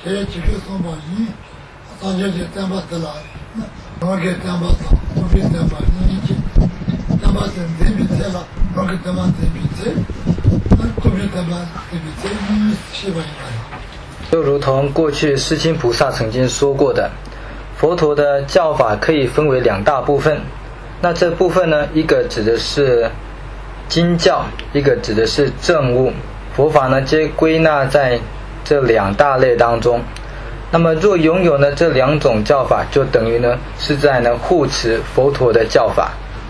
제 지금 선바니 산제제 담바들라 너게 담바서 우리 담바니 담바들 데비텔라 너게 담바들 비테 우리 담바들 비테 시바니 就如同过去世亲菩萨曾经说过的，佛陀的教法可以分为两大部分。那这部分呢，一个指的是经教，一个指的是证悟。佛法呢，皆归纳在这两大类当中。那么若拥有呢这两种教法，就等于呢是在呢护持佛陀的教法。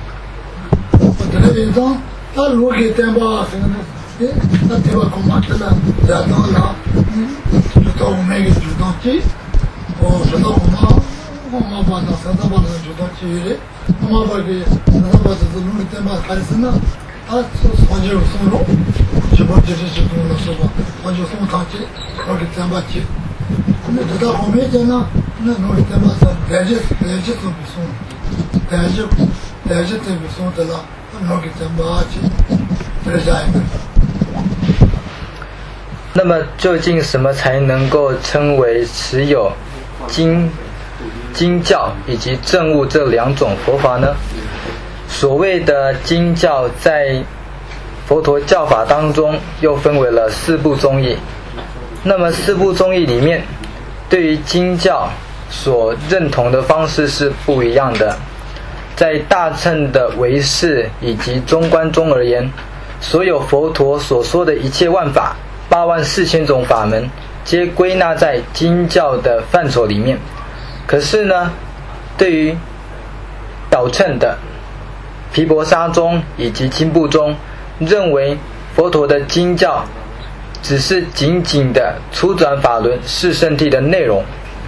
那么究竟什么才能够称为持有经教以及证悟这两种佛法呢？所谓的经教在佛陀教法当中又分为了四部宗义。那么四部宗义里面，对于经教所认同的方式是不一样的。在大乘的唯识以及中观中而言，所有佛陀所说的一切万法84000种法门，皆归纳在经教的范畴里面。可是呢，对于小乘的毗婆沙宗以及经部宗，认为佛陀的经教只是仅仅的初转法轮四圣谛的内容。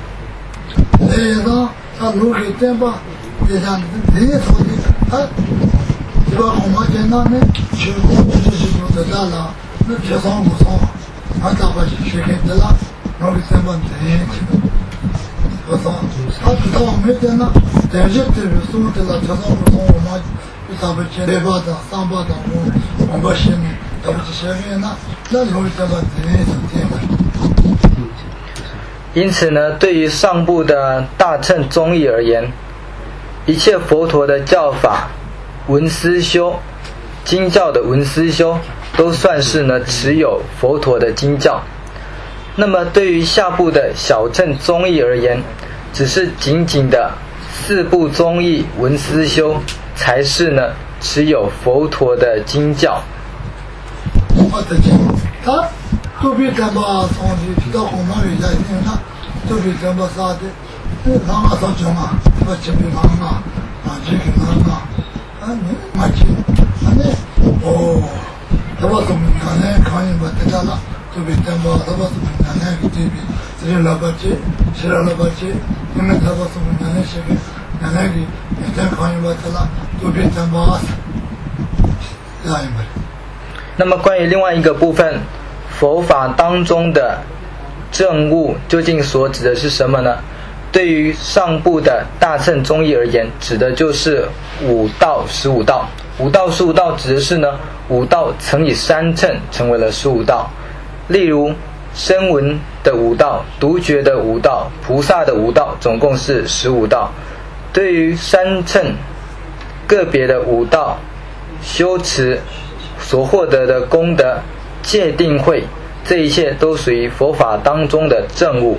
因此呢，对于上部的大乘宗义而言，一切佛陀的教法闻思修，经教的闻思修都算是呢持有佛陀的经教。那么对于下部的小乘宗义而言，只是仅仅的四部宗义闻思修才是呢持有佛陀的经教。那么关于另外一个部分，佛法当中的证悟究竟所指的是什么呢？对于上部的大乘宗义而言，指的就是5道15道。5道15道指的是呢5道乘以3乘成为了15道。例如声闻的5道、独觉的5道、菩萨的5道，总共是15道。对于3乘个别的5道修持所获得的功德、戒定慧，这一切都属于佛法当中的证悟。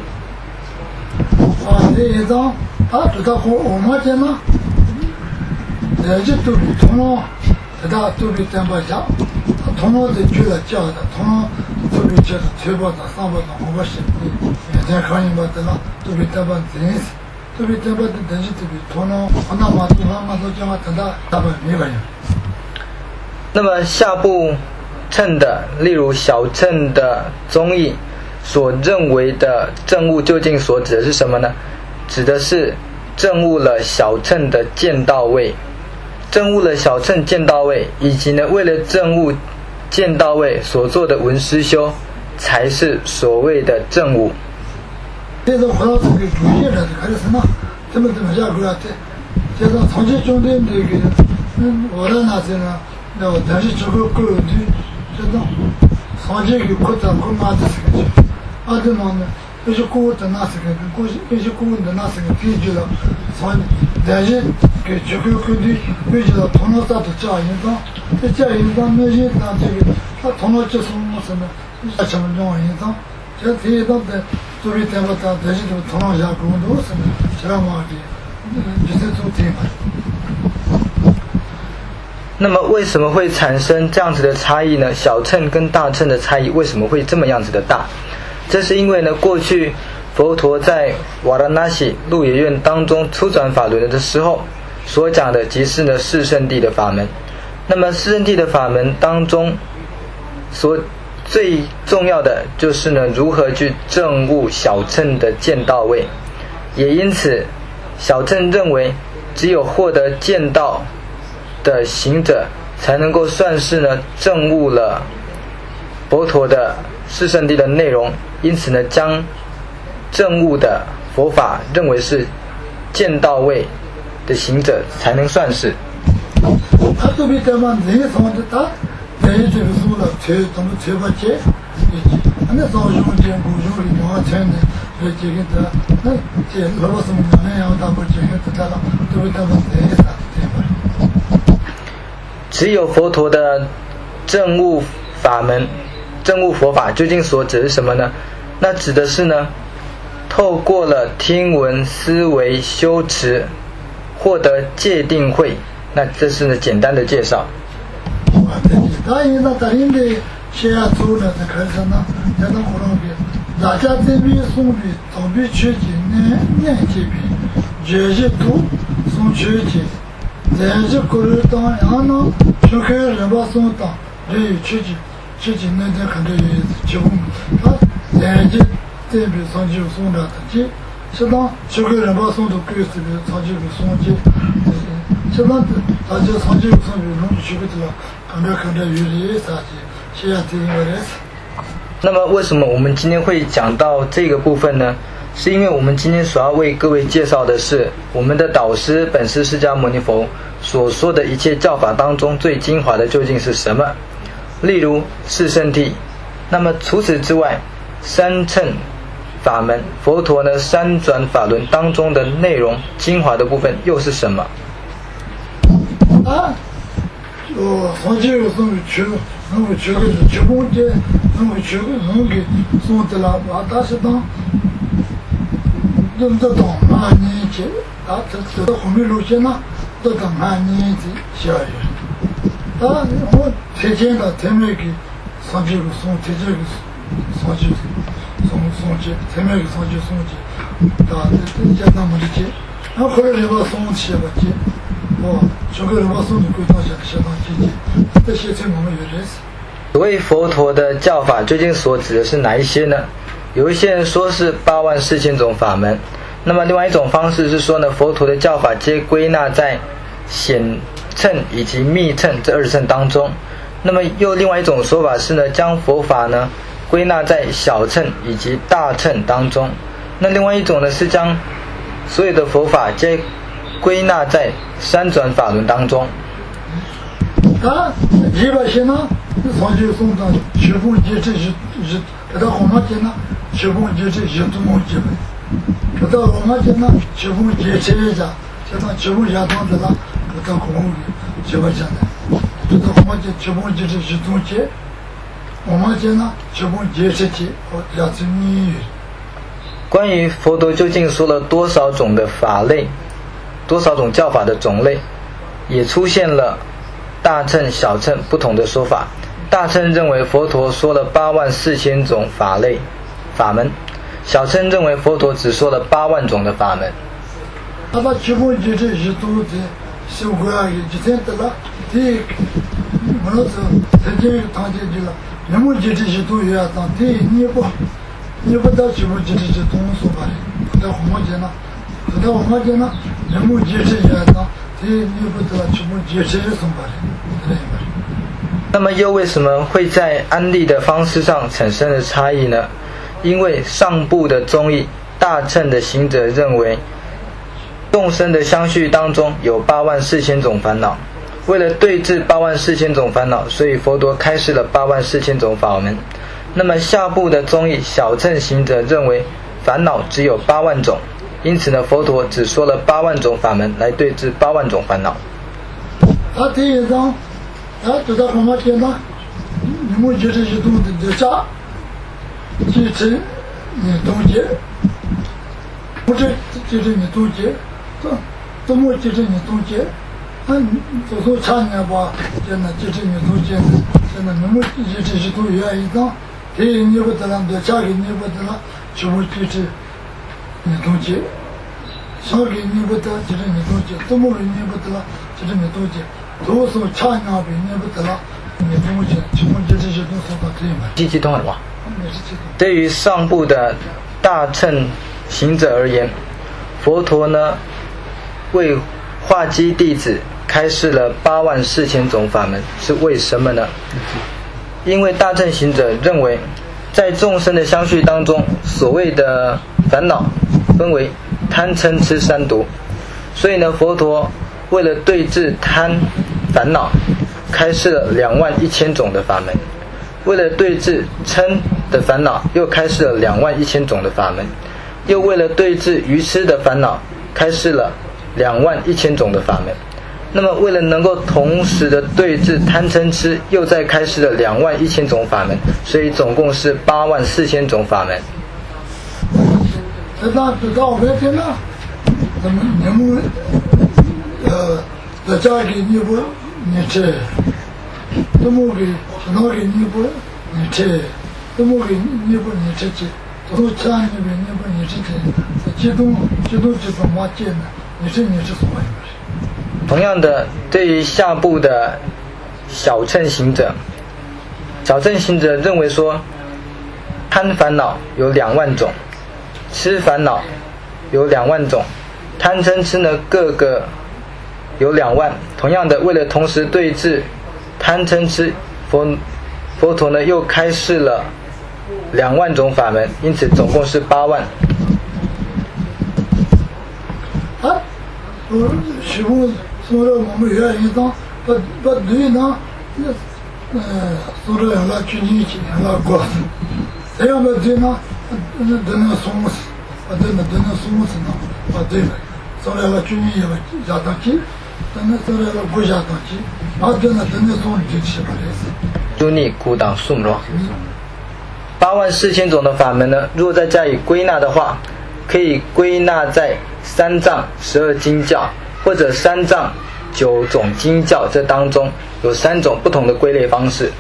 那么下部乘的，例如小乘的宗义所认为的证悟，究竟所指的是什么呢？指的是证悟了小乘的见道位，证悟了小乘见道位，以及呢为了证悟见道位所做的闻思修，才是所谓的证悟。 这个回到这个主业了，还是什么？怎么下过来的？就是长期中的那个，我的那些呢，那我但是这个个人的这种长期有扩展扩大的这个，啊，这么呢， 必须顾的那是个，必须顾的那是个根据了，从但是给这个根据根据了头脑上的教育上，这教育上那些那这个他头脑接受什么什么种影响，这这些都在作为咱们的这些都头脑下工作什么，这样嘛的，就是做题嘛。 那么为什么会产生这样子的差异呢？小乘跟大乘的差异为什么会这么样子的大？这是因为呢，过去佛陀在瓦拉纳西鹿野苑当中初转法轮的时候所讲的即是呢四圣谛的法门。那么四圣谛的法门当中所最重要的就是呢如何去证悟小乘的见道位，也因此小乘认为只有获得见道的行者才能够算是呢证悟了佛陀的四圣谛的内容，因此呢将证悟的佛法认为是见到位的行者才能算是。 他都比咱们人上的大，人这个说了，怎么才不接？那时候用点古用的毛钱的，这个的，那这老百姓那样大不这个这个，都比咱们人上的。 只有佛陀的证悟法门，证悟佛法究竟所指是什么呢？那指的是呢透过了听闻思维修持获得戒定慧。那这是呢简单的介绍。 当然呢，当然的先做了这开始呢，在那可能比大家这边送的总比缺几年这边，这些都送缺几，这些过来当然呢，就开始把送当，这有缺几年的可能有结婚，他这些这边上就送了的这，适当就开始把送到贵这边上就给送去。这样子，大家长期有上有弄去个地方，看着有理啥的，现在这个人。 那么为什么我们今天会讲到这个部分呢？是因为我们今天所要为各位介绍的是我们的导师本师释迦牟尼佛所说的一切教法当中最精华的究竟是什么？例如四圣谛。那么除此之外，三乘法门，佛陀呢三转法轮当中的内容精华的部分又是什么？ 长期有送去，能够去个结婚节，能够去个能给送的了，但是当都当半年节，这后面路线呢，都当半年的下雨。我提前的前面给上去个送，提前个上去送去，前面给上去送去，这家那么的节，然后后来就把送去了节。 所谓佛陀的教法究竟所指的是哪一些呢？有一些人说是84000种法门，那么另外一种方式是说呢，佛陀的教法皆归纳在显乘以及密乘这二乘当中。那么又另外一种说法是呢，将佛法呢归纳在小乘以及大乘当中。那另外一种呢是将所有的佛法皆归纳在三转法轮当中。 一般性呢，上去送到全部节这是给他红毛节呢，全部节这是中国节呗。给他红毛节呢，全部节这一下，现在全部也当的了，给他红毛节节不现在，给他红毛节全部节这是中节，红毛节呢，全部节这节和两次你。 关于佛陀究竟说了多少种的法类？多少种教法的种类，也出现了大乘小乘不同的说法。大乘认为佛陀说了84000种法类法门，小乘认为佛陀只说了8万种的法门。 他把全部这些都在修过啊，以前的了，这我那时候曾经谈进去了，全部这些都有啊，当地你不到全部这些东西吧的，在红毛节呢。到我们讲呢，人们节制也当，这你不得全部节制送过来， 那么又为什么会在安立的方式上产生了差异呢？因为上部的宗义大乘的行者认为，众生的相续当中有84000种烦恼，为了对治84000种烦恼，所以佛陀开示了84000种法门。那么下部的宗义小乘行者认为， 烦恼只有8万种，因此呢，佛陀只说了8万种法门来对治8万种烦恼。 他第一章，知道什么简单？你们就是一动的家，继承你东结，不是继承你东结，怎么继承你东结？就说差年吧，现在继承你东结，现在你们一直是都愿意当，第一你不得了，嫁给你不得了，就会继承你东结。少给你不得，继承你东结；怎么给你不得了，继承你东结。都说差年给你不得了。 激动了吗？对于上部的大乘行者而言，佛陀呢为化机弟子开示了84000种法门，是为什么呢？因为大乘行者认为，在众生的相续当中，所谓的烦恼分为贪嗔痴三毒，所以呢，佛陀为了对治贪烦恼，开示了21000种的法门；为了对治嗔的烦恼，又开示了21000种的法门；又为了对治愚痴的烦恼，开示了21000种的法门。那么，为了能够同时的对治贪嗔痴，又再开示了21000种法门，所以总共是84000种法门。 知道白天了，咱们你们在家里你不？你吃，怎么给哪给你不你吃，怎么给你不你吃去，都家里边你不你吃去，激动就不马见了，你是什么？ 同样的，对于下部的小乘行者认为说，贪烦恼有2万种，痴烦恼有2万种，贪嗔痴呢各个有2万。同样的，为了同时对治贪嗔痴，佛陀呢又开示了2万种法门，因此总共是8万。 师父说了我们原因当把对呢，说了那去年那过，这样的对呢，等那松死，等那松死呢，对了，说了那去年也加当去。 诸逆苦党数罗84000种的法门呢，如果再加以归纳的话，可以归纳在3藏12经教或者3藏9种经教这当中，有3种不同的归类方式。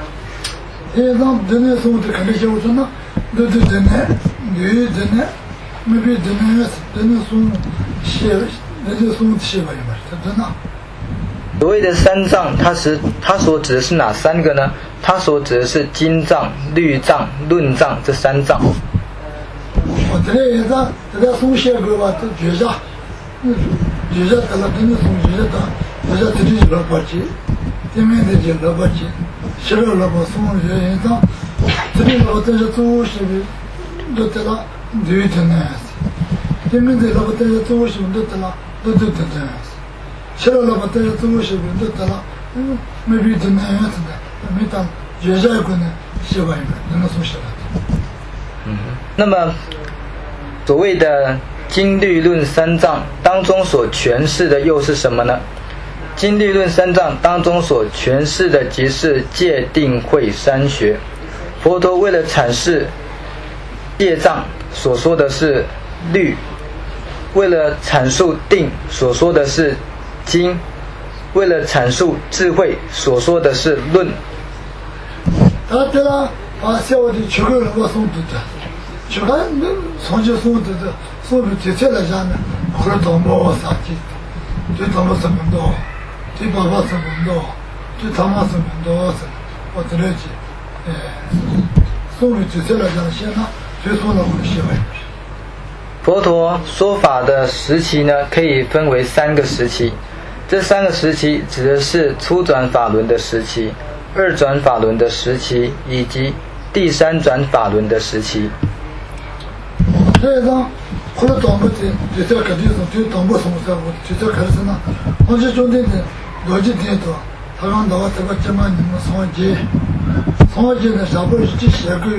所谓的3藏，它所指的是哪3个呢？它所指的是经藏、律藏、论藏这3藏。 我这里这个送写过吧，都绝下得了，真的送绝下的，绝下这里就了不起，对面的就了不起，写了了不送绝上，这里了这是做事的，都得了，对的呢，对面的了不这是做事都得了，都得的。写了吧，这些做事情都得了，没比这那样子的，没当绝下一个呢，写完一个，能够送写了。 那么所谓的经律论3藏当中所诠释的又是什么呢？经律论3藏当中所诠释的即是戒定慧3学。佛陀为了阐释戒藏所说的是律，为了阐述定所说的是经，为了阐述智慧所说的是论。 对了，把小的7个人我送的，7个从就送的，送的接下来下呢，或者到我啥的，对他们什么多，对爸爸什么多，对他们什么多，我这里去，送的接下来下先呢，就送了我的喜欢。 佛陀说法的时期呢，可以分为3个时期。这3个时期指的是初转法轮的时期、2转法轮的时期以及第3转法轮的时期。 这张后来当不的，就在各地上就当不松散，我就在开始呢，我就兄弟的逻辑点多，他讲到这个怎么你们上街呢，下边是写个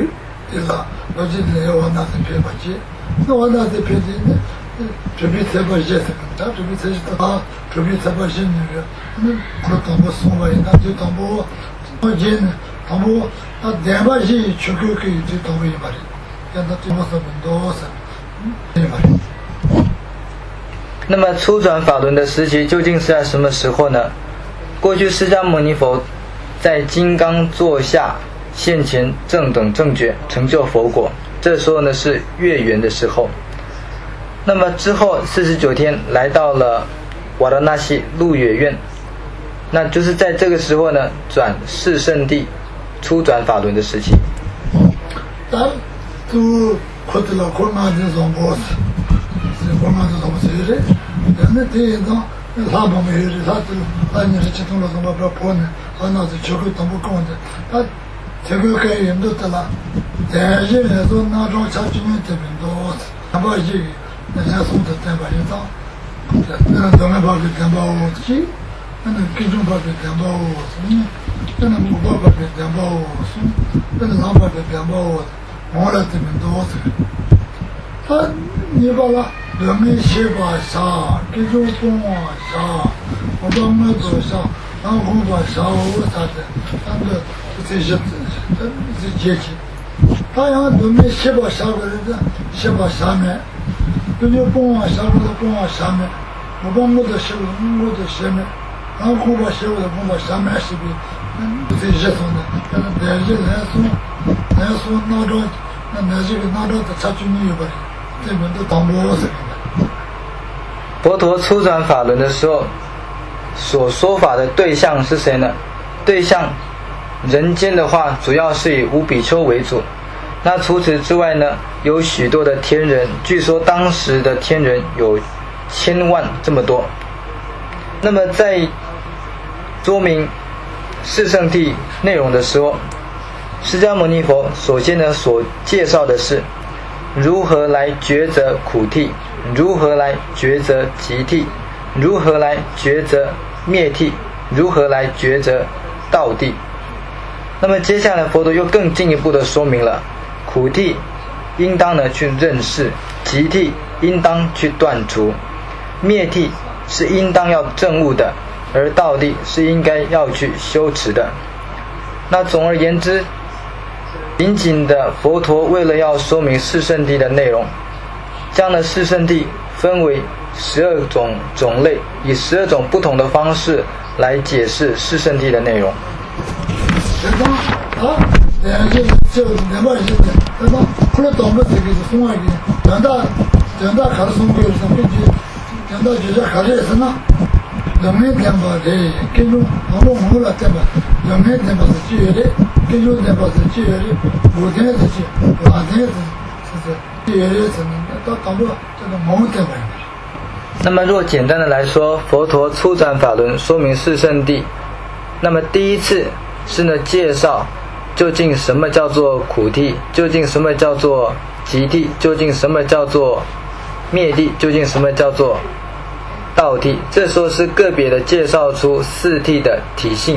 对了，我记得我那是别不接，那我那是别接呢，准备才不接什么，他准备才是他准备才不接那个，那我当不送我，那就当不我接呢，当不那两把接出去可以就当不一把的，现在这么是很多是，一把的。 那么初转法轮的时期究竟是在什么时候呢？过去释迦牟尼佛在金刚座下现前正等正觉，成就佛果，这时候呢是月圆的时候。那么之后49天来到了瓦拉纳西鹿野苑，那就是在这个时候呢转四圣地初转法轮的时期。 但都快到了困难的时候，困难的时候是的，但那这种他们没有的，他你是其中了什么不破呢？他那是全部都不讲的，他这个该引导的了，但是来说那种家居民这边多，他把这个人家送的担保一张，那当然把这担保去，那各种把这担保送，那五百把这担保送，那200把这担保，我来这边多的，他你把了。人们写把啥，这种东啥，我把我做啥，然后我把啥我啥的，那个这些阶级，他让人们写把啥个人的，写把下面，人家帮我啥个的帮我下面，我把我的写我的下面，然后我把写我的帮我下面是的，这些送的，那这些来送拿着，那这个拿着的差距没有吧？这边都当我是。 佛陀初转法轮的时候所说法的对象是谁呢？对象人间的话主要是以五比丘为主，那除此之外呢有许多的天人，据说当时的天人有1000万这么多。那么在说明四圣谛内容的时候，释迦牟尼佛首先呢所介绍的是如何来抉择苦谛，如何来抉择集谛，如何来抉择灭谛，如何来抉择道谛。那么接下来佛陀又更进一步的说明了苦谛应当呢去认识，集谛应当去断除，灭谛是应当要证悟的，而道谛是应该要去修持的。那总而言之，仅仅的佛陀为了要说明四圣谛的内容，将了四圣谛分为12种种类，以12种不同的方式来解释四圣谛的内容。那么若简单的来说，佛陀初转法轮说明四圣谛，那么第一次是呢介绍究竟什么叫做苦谛，究竟什么叫做集谛，究竟什么叫做灭谛，究竟什么叫做道谛，这时候是个别的介绍出四谛的体性。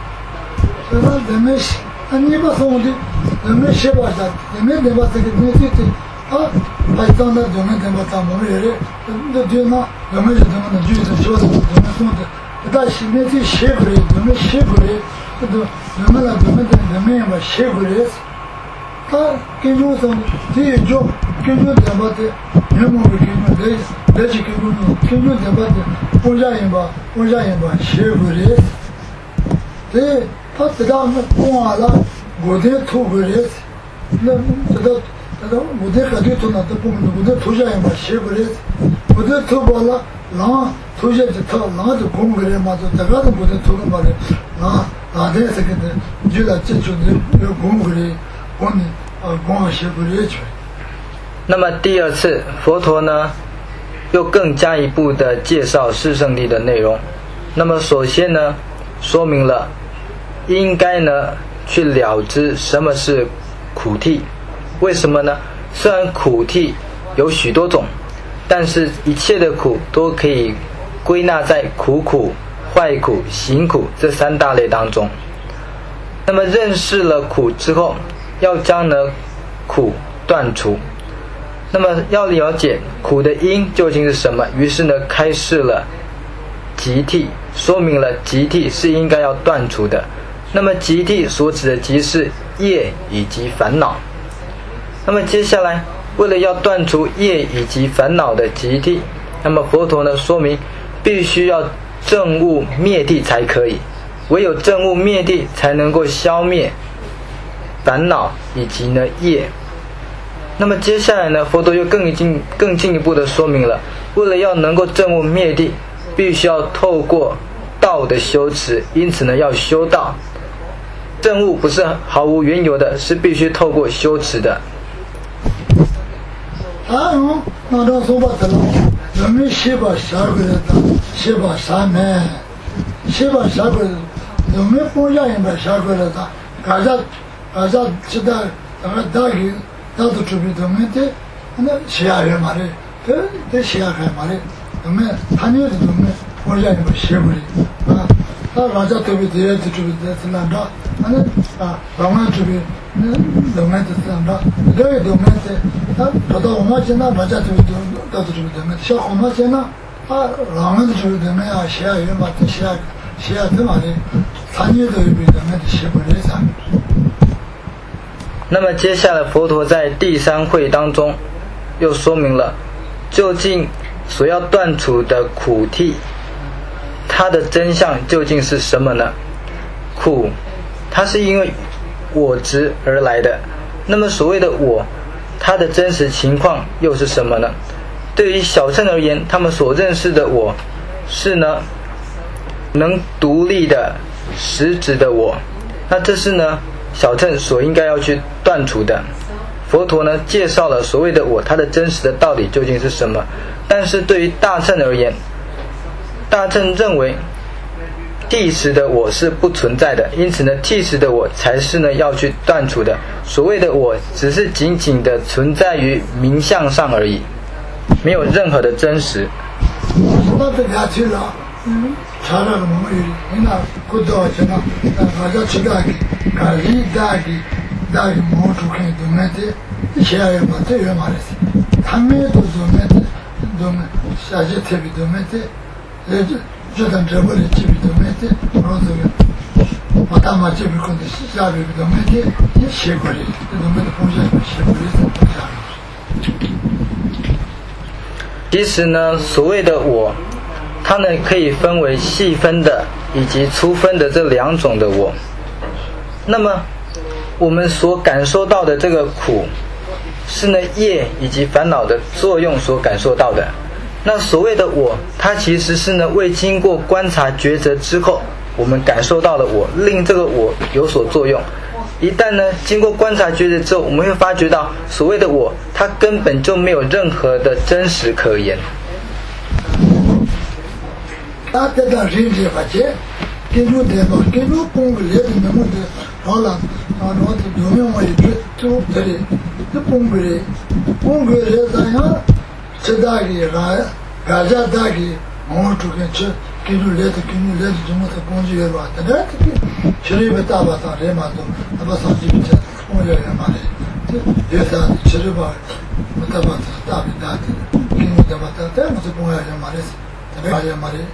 你把送的人们写把啥，人们把这个东西啊，把当的人们把当我们人那就那人们是怎么能就是说的人们送的，但是那这写过来，人们写过来，这都人们了，人们把写过来，他跟着说这一种跟着怎么的，人们会跟着来去跟着怎么的，我家人把写过来，对。他知道那光了，我的土过来，那知道我的海地土那都不能，我的土下也把写过来，我的土包了，然后土下就土，然后就空过来嘛，就大家都我的土过来，然后这个的，就在这就要空过来，光写过来去。 那么第二次，佛陀呢，又更加一步的介绍四圣谛的内容。那么首先呢，说明了应该呢去了知什么是苦谛。为什么呢？虽然苦谛有许多种，但是一切的苦都可以归纳在苦苦、坏苦、行苦这三大类当中。那么认识了苦之后，要将呢苦断除。那么要了解苦的因究竟是什么，于是呢开示了集谛，说明了集谛是应该要断除的。那么集谛所指的即是业以及烦恼。那么接下来为了要断除业以及烦恼的集谛，那么佛陀呢说明必须要证悟灭谛才可以，唯有证悟灭谛才能够消灭烦恼以及呢业。那么接下来呢佛陀又更进一步的说明了，为了要能够证悟灭谛，必须要透过道的修持，因此呢要修道。证悟不是毫无缘由的，是必须透过修持的。 那到说吧得了，人们写把下过来的，写把啥呢？写把下过来，人们不让人把下过来的，大家知道，大都准备人们的，那写下来嘛的，这写下来嘛的，人们他那的人们不让人把写过来啊。那大家准备这些准备这难着，老们准备人们这难着，这个人们的，到我们现在大家准备到准备人们，小我们现在老们准备人们啊，写下来嘛，写下这嘛的，参与都有被人们的写过来噻。 那么接下来佛陀在第三会当中又说明了究竟所要断除的苦谛，它的真相究竟是什么呢？苦它是因为我执而来的，那么所谓的我，它的真实情况又是什么呢？对于小乘而言，他们所认识的我是呢能独立的实质的我，那这是呢小乘所应该要去断除的。佛陀呢介绍了所谓的我，它的真实的道理究竟是什么。但是对于大乘而言，大乘认为谛实的我是不存在的，因此呢谛实的我才是呢要去断除的。所谓的我只是仅仅的存在于名相上而已，没有任何的真实。 차라리 뭐이 이나 고도 하잖아. 맞아 지가기 가리 다기 모두 그 도메데 시야에 맞대 왜 말했어. 담에도 도메데 사제 테비 도메데 저단 저번에 집이 도메데 로즈가 마다 맞지 건데 시야에 도메데 시거리 도메데 봉사에 시거리 其实呢所谓的我，它呢可以分为细分的以及粗分的这两种的我。那么我们所感受到的这个苦，是呢业以及烦恼的作用所感受到的。那所谓的我，它其实是呢未经过观察抉择之后，我们感受到了我，令这个我有所作用。一旦呢经过观察抉择之后，我们会发觉到所谓的我，它根本就没有任何的真实可言。 他这个人家发现，跟住的嘛，跟住公个来的那么的，好了，我的有没有一句就这里，这公个来咋样？吃大的嘎家大的，我出去吃，跟住来的，怎么的工具也乱，但是吃了一大把大人嘛都，那把上去吃，工具也嘛的，这也是吃了吧，我大把大的，跟住大把大，但我这工具也嘛的，这也嘛的。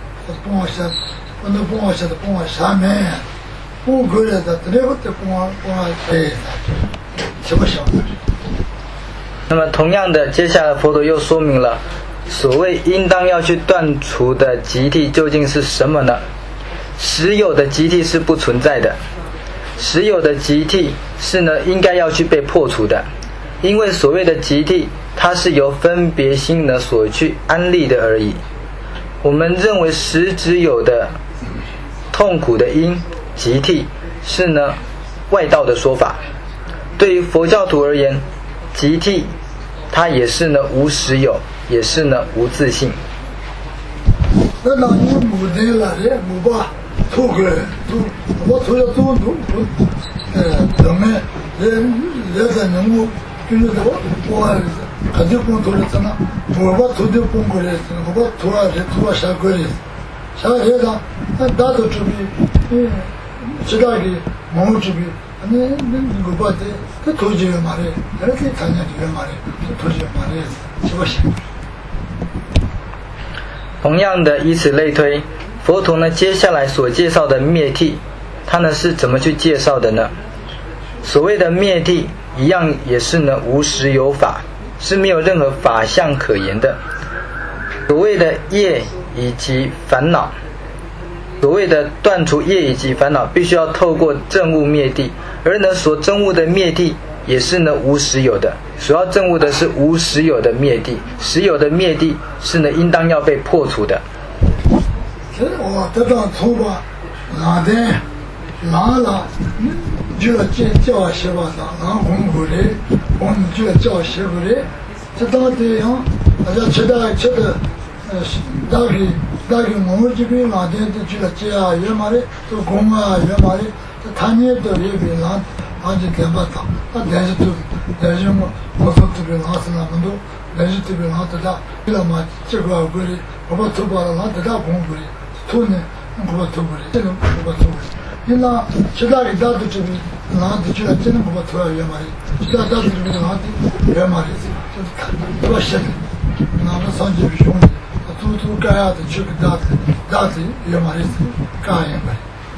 那么同样的，接下来佛陀又说明了所谓应当要去断除的集谛究竟是什么呢？实有的集谛是不存在的，实有的集谛是呢应该要去被破除的。因为所谓的集谛，它是由分别心呢所去安立的而已。我们认为实质有的痛苦的因集谛是呢外道的说法。对于佛教徒而言，集谛它也是呢无实有，也是呢无自性。 那老因母的了，母吧，吐个我吐了吐，咱们人在人物就是我。어디 공부했잖아. 뭐가 도대 공부를 했잖아. 뭐가 도와 샤거리. 샤해다 나도 좀 지다기 몸을 좀 那我把这投资嘛的，那这参加这个嘛的，投资嘛的，是不行。 同样的，以此类推，佛陀呢接下来所介绍的灭谛，他呢是怎么去介绍的呢？所谓的灭谛，一样也是呢无实有法，是没有任何法相可言的。所谓的业以及烦恼，所谓的断除业以及烦恼，必须要透过证悟灭谛，而呢所证悟的灭谛也是呢无实有的，所要证悟的是无实有的灭谛，实有的灭谛是呢应当要被破除的。 我得到头发，哪天拿了，就要叫媳妇的，拿红过来，我们就要叫媳妇的，这到底样，大家吃的，大概我这边哪天就要叫爷妈的，做工啊爷妈的，这他年都也别拿，拿就点不到，那但是我说这边拿是那么多，但是这边拿得到，为了嘛这个过来，我把头发拿得到工过来。土呢，我把土过来，这个我把土过来。你那其他的大都这边拿的去了，真的我把土要远嘛的，其他大都这边拿的远嘛的，就是看多些的，拿了上几个兄弟，都干啥的去个大的远嘛的，干样的。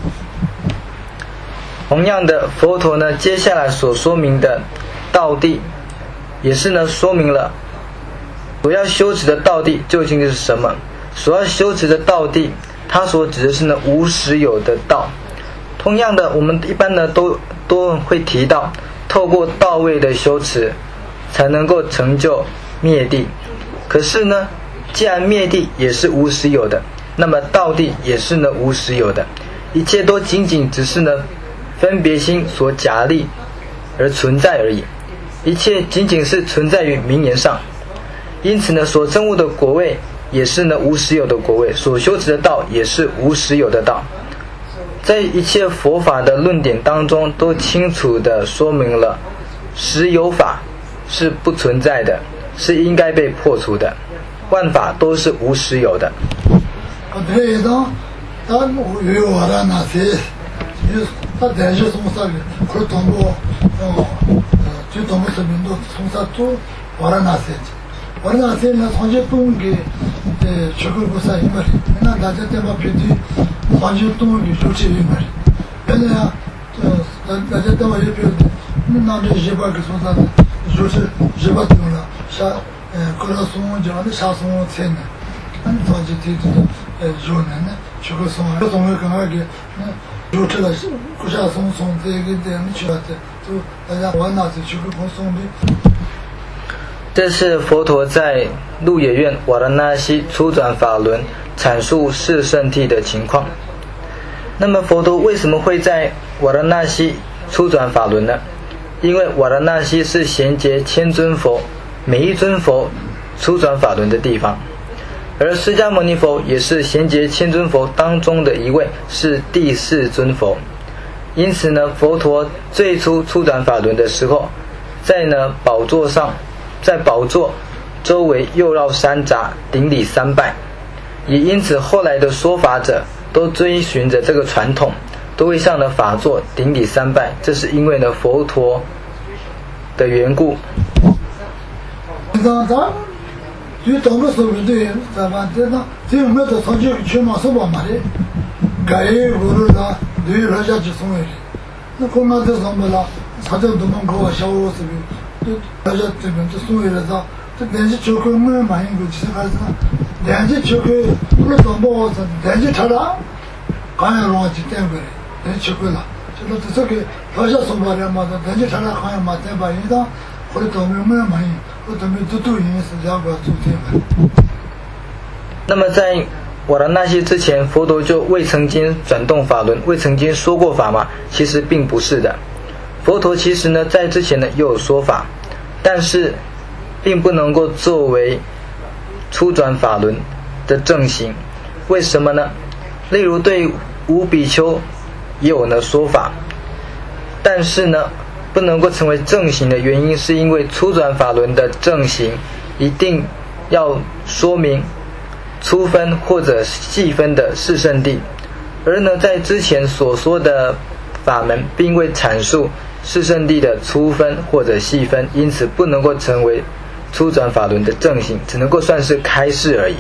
同样的，佛陀呢接下来所说明的道谛，也是呢说明了所要修持的道谛究竟是什么。所要修持的道谛，它所指的是呢无实有的道。同样的，我们一般呢都会提到，透过道位的修持，才能够成就灭谛。可是呢，既然灭谛也是无实有的，那么道谛也是呢无实有的，一切都仅仅只是呢分别心所假立而存在而已，一切仅仅是存在于名言上。因此呢，所证悟的果位也是呢无实有的果位，所修持的道也是无实有的道。在一切佛法的论点当中，都清楚地说明了实有法是不存在的，是应该被破除的，万法都是无实有的。 对的，但我有我的那些，他但是从啥个，可能通过就通过生命都从啥做我的那些。我那些呢，从前东给全国不是一么的，那大家在把平地，从前东给就这一么的，现在啊，大家在把一边的，那这一把给从啥的，就是一把丢了，啥过了送讲的啥送钱呢？俺从前提的有人呢，全国送，这东西刚刚给有这个国家送这个这样去了的，就大家我那是全国不送的。 这是佛陀在鹿野苑瓦拉纳西初转法轮阐述四圣谛的情况。那么佛陀为什么会在瓦拉纳西初转法轮呢？因为瓦拉纳西是衔接千尊佛每一尊佛初转法轮的地方，而释迦牟尼佛也是衔接千尊佛当中的一位，是第四尊佛。因此呢，佛陀最初初转法轮的时候，在宝座上，在宝座周围右绕三匝，顶礼三拜。也因此后来的说法者都追寻着这个传统，都会向法座顶礼三拜，这是因为佛陀的缘故。 就当个所谓的咱们这有没有从这去马上把嘛的改我了啦对人家就送来的那公安这上面啦他这都能给我小我这边就大家这边就送来了噻这连续就跟我满意过其实还是连续就跟我当包子连续查了刚要让去点过来连续过了就这个大家送过来嘛的连续查了好像嘛点把一张或者都没有满意那么在瓦拉纳西之前，佛陀就未曾经转动法轮，未曾经说过法吗？其实并不是的。佛陀其实在之前又有说法，但是并不能够作为初转法轮的正行。为什么呢？例如对无比丘也有说法，但是不能够成为正行的原因，是因为初转法轮的正行一定要说明粗分或者细分的四圣谛，而在之前所说的法门并未阐述四圣谛的粗分或者细分，因此不能够成为初转法轮的正行，只能够算是开示而已。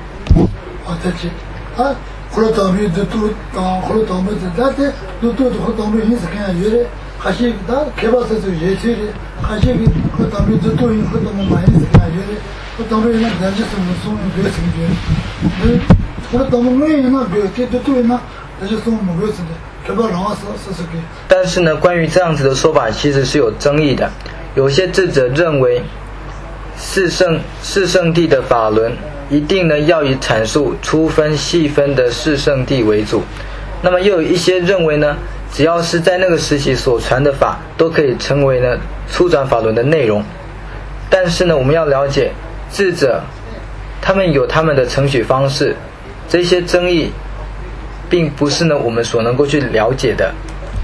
但是呢，关于这样子的说法其实是有争议的。有些智者认为四圣谛的法轮一定呢要以阐述粗分细分的四圣谛为主，那么又有一些认为呢，只要是在那个时期所传的法都可以成为呢初转法轮的内容。但是呢，我们要了解智者他们有他们的程序方式，这些争议并不是呢我们所能够去了解的。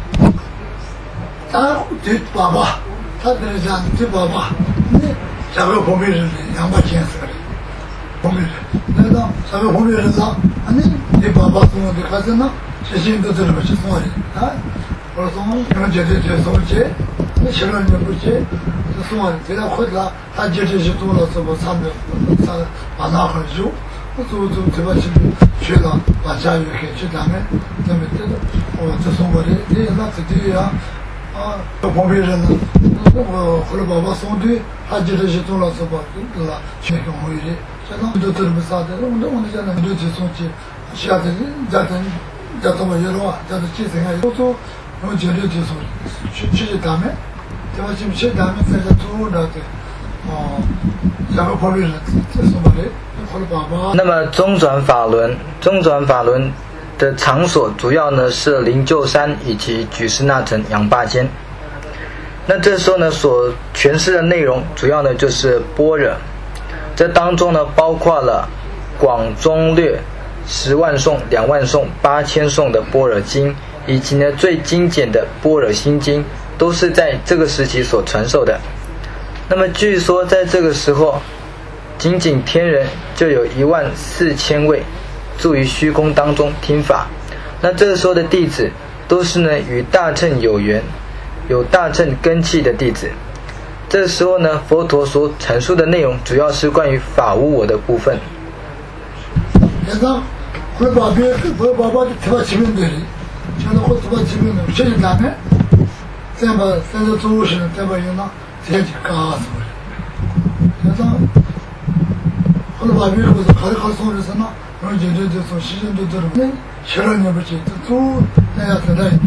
他这样对爸爸，下个旁边人两把钱死了，旁边人，那个下个旁边人说，你爸爸送我的卡子呢，谢谢都这么去送的啊，我说你们绝对接送接，你吃了你不接，就送我的，这样回来他接着去做了什么产品，把那很久，我做这把去了，把家里给去咱们这么这个，我这送我的，这那这样。旁边人呢，我后来爸爸送的，他接着去做了什么，对吧？全给我的，现在都这么啥的，我现在都去送去，下次家怎么有了啊？家的继承啊，有做，我绝对就送去他们，对吧？去他们在这做的，下个旁边人这什么的，后来爸爸。 那么中转法轮的场所主要呢是灵鹫山以及举士那城杨坝间。那这时候呢所诠释的内容主要呢就是般若，这当中呢包括了广中略10万颂、2万颂、8000颂的般若经，以及呢最精简的般若心经，都是在这个时期所传授的。那么据说在这个时候，仅仅天人就有14000位住于虚空当中听法。那这个时候的弟子都是呢与大乘有缘、有大乘根器的弟子。这个时候呢，佛陀所阐述的内容主要是关于法无我的部分。 我爸爸的头发前面的，现在我头发前面的，现在咱们再把现在做事再把人呢，这就搞死了。现在我爸爸我是考送的什么？我觉得就从西人都这种，学了你不去，做那样子的。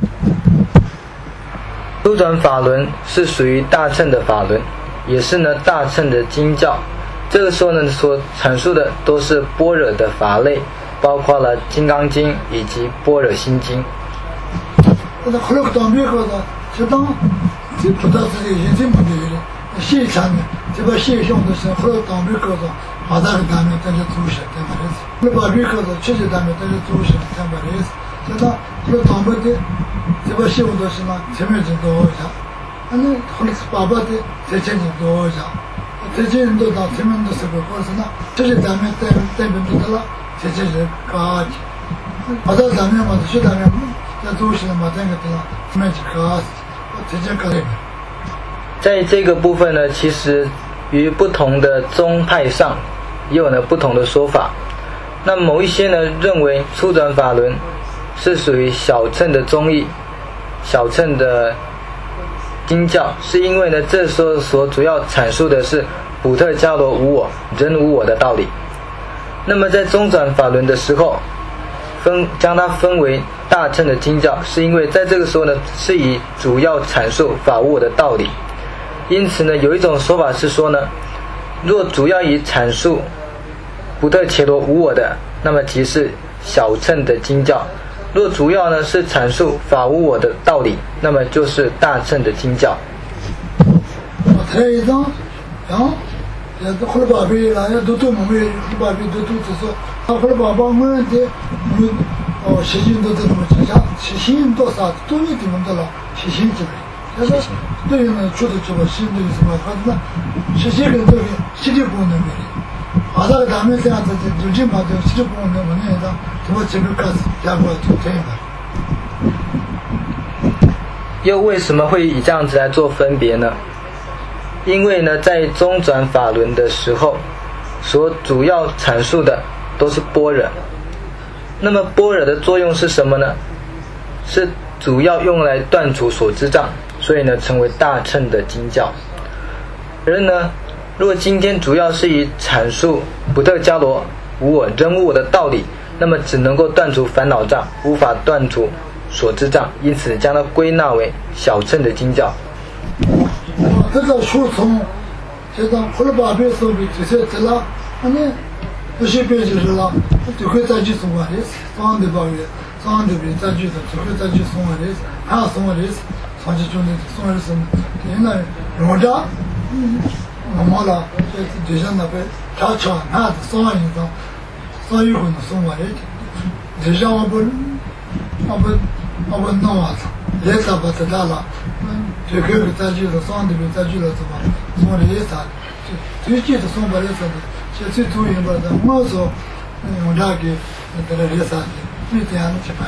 初转法轮是属于大乘的法轮，也是呢大乘的经教。这个时候呢所阐述的都是般若的法类，包括了《金刚经》以及《般若心经》。 后来当兵后呢，就当这不到自己已经没有了，现场呢，这把现象的是后来当兵后呢，把那个单位在这做事，在那里。后来把兵后呢，确实单位在这做事，在那里。就当后来当兵的这把现象的是呢，前面就多少，后来爸爸的在前面多少。这些人都到前面的时候，或者是呢，这些单位代表不得了，这些人搞的，把这单位嘛，这些单位在做事嘛，这个得了，前面就搞，这些搞的。 在这个部分呢，其实于不同的宗派上也有呢不同的说法。那某一些呢认为初转法轮是属于小乘的宗义、小乘的经教，是因为呢这时候所主要阐述的是普特伽罗无我、人无我的道理。那么在中转法轮的时候，将它分为大乘的经教，是因为在这个时候呢是以主要阐述法无我的道理。因此呢有一种说法是说呢，若主要以阐述普特伽罗无我的，那么即是小乘的经教；若主要呢是阐述法无我的道理，那么就是大乘的经教。 后来爸爸啦，要都我们爸爸都就是后来爸爸我们的实行都这么讲，实行多少都一定的了，实行这个。但是对于呢，觉得这个新的什么，反正实行跟这个实际功能的，把那个单位这样子就经把这个实际功能我那样子，怎么这个干加过就这样的。 又为什么会以这样子来做分别呢？因为呢，在中转法轮的时候，所主要阐述的都是般若。那么般若的作用是什么呢？是主要用来断除所知障，所以呢，成为大乘的经教。而呢，如果今天主要是以阐述不特伽罗无我人无我的道理，那么只能够断除烦恼障，无法断除所知障，因此将它归纳为小乘的经教。 这个书从现在后来把别说的这些这了，那些别就是了，就可以再去送我的，上的报月，上的别再去的，就可以再去送我的，还送我的，上去就那送我的什么，现在用着，我们了，就像那个查查，那送完一张，送一回能送我的，就像我不弄完了，也差不多了。就可以再去了，上的别再去了，怎么？送的也啥？最近的送不来啥的，现在最用不的，我说，用这个，这个也啥的，每天去办。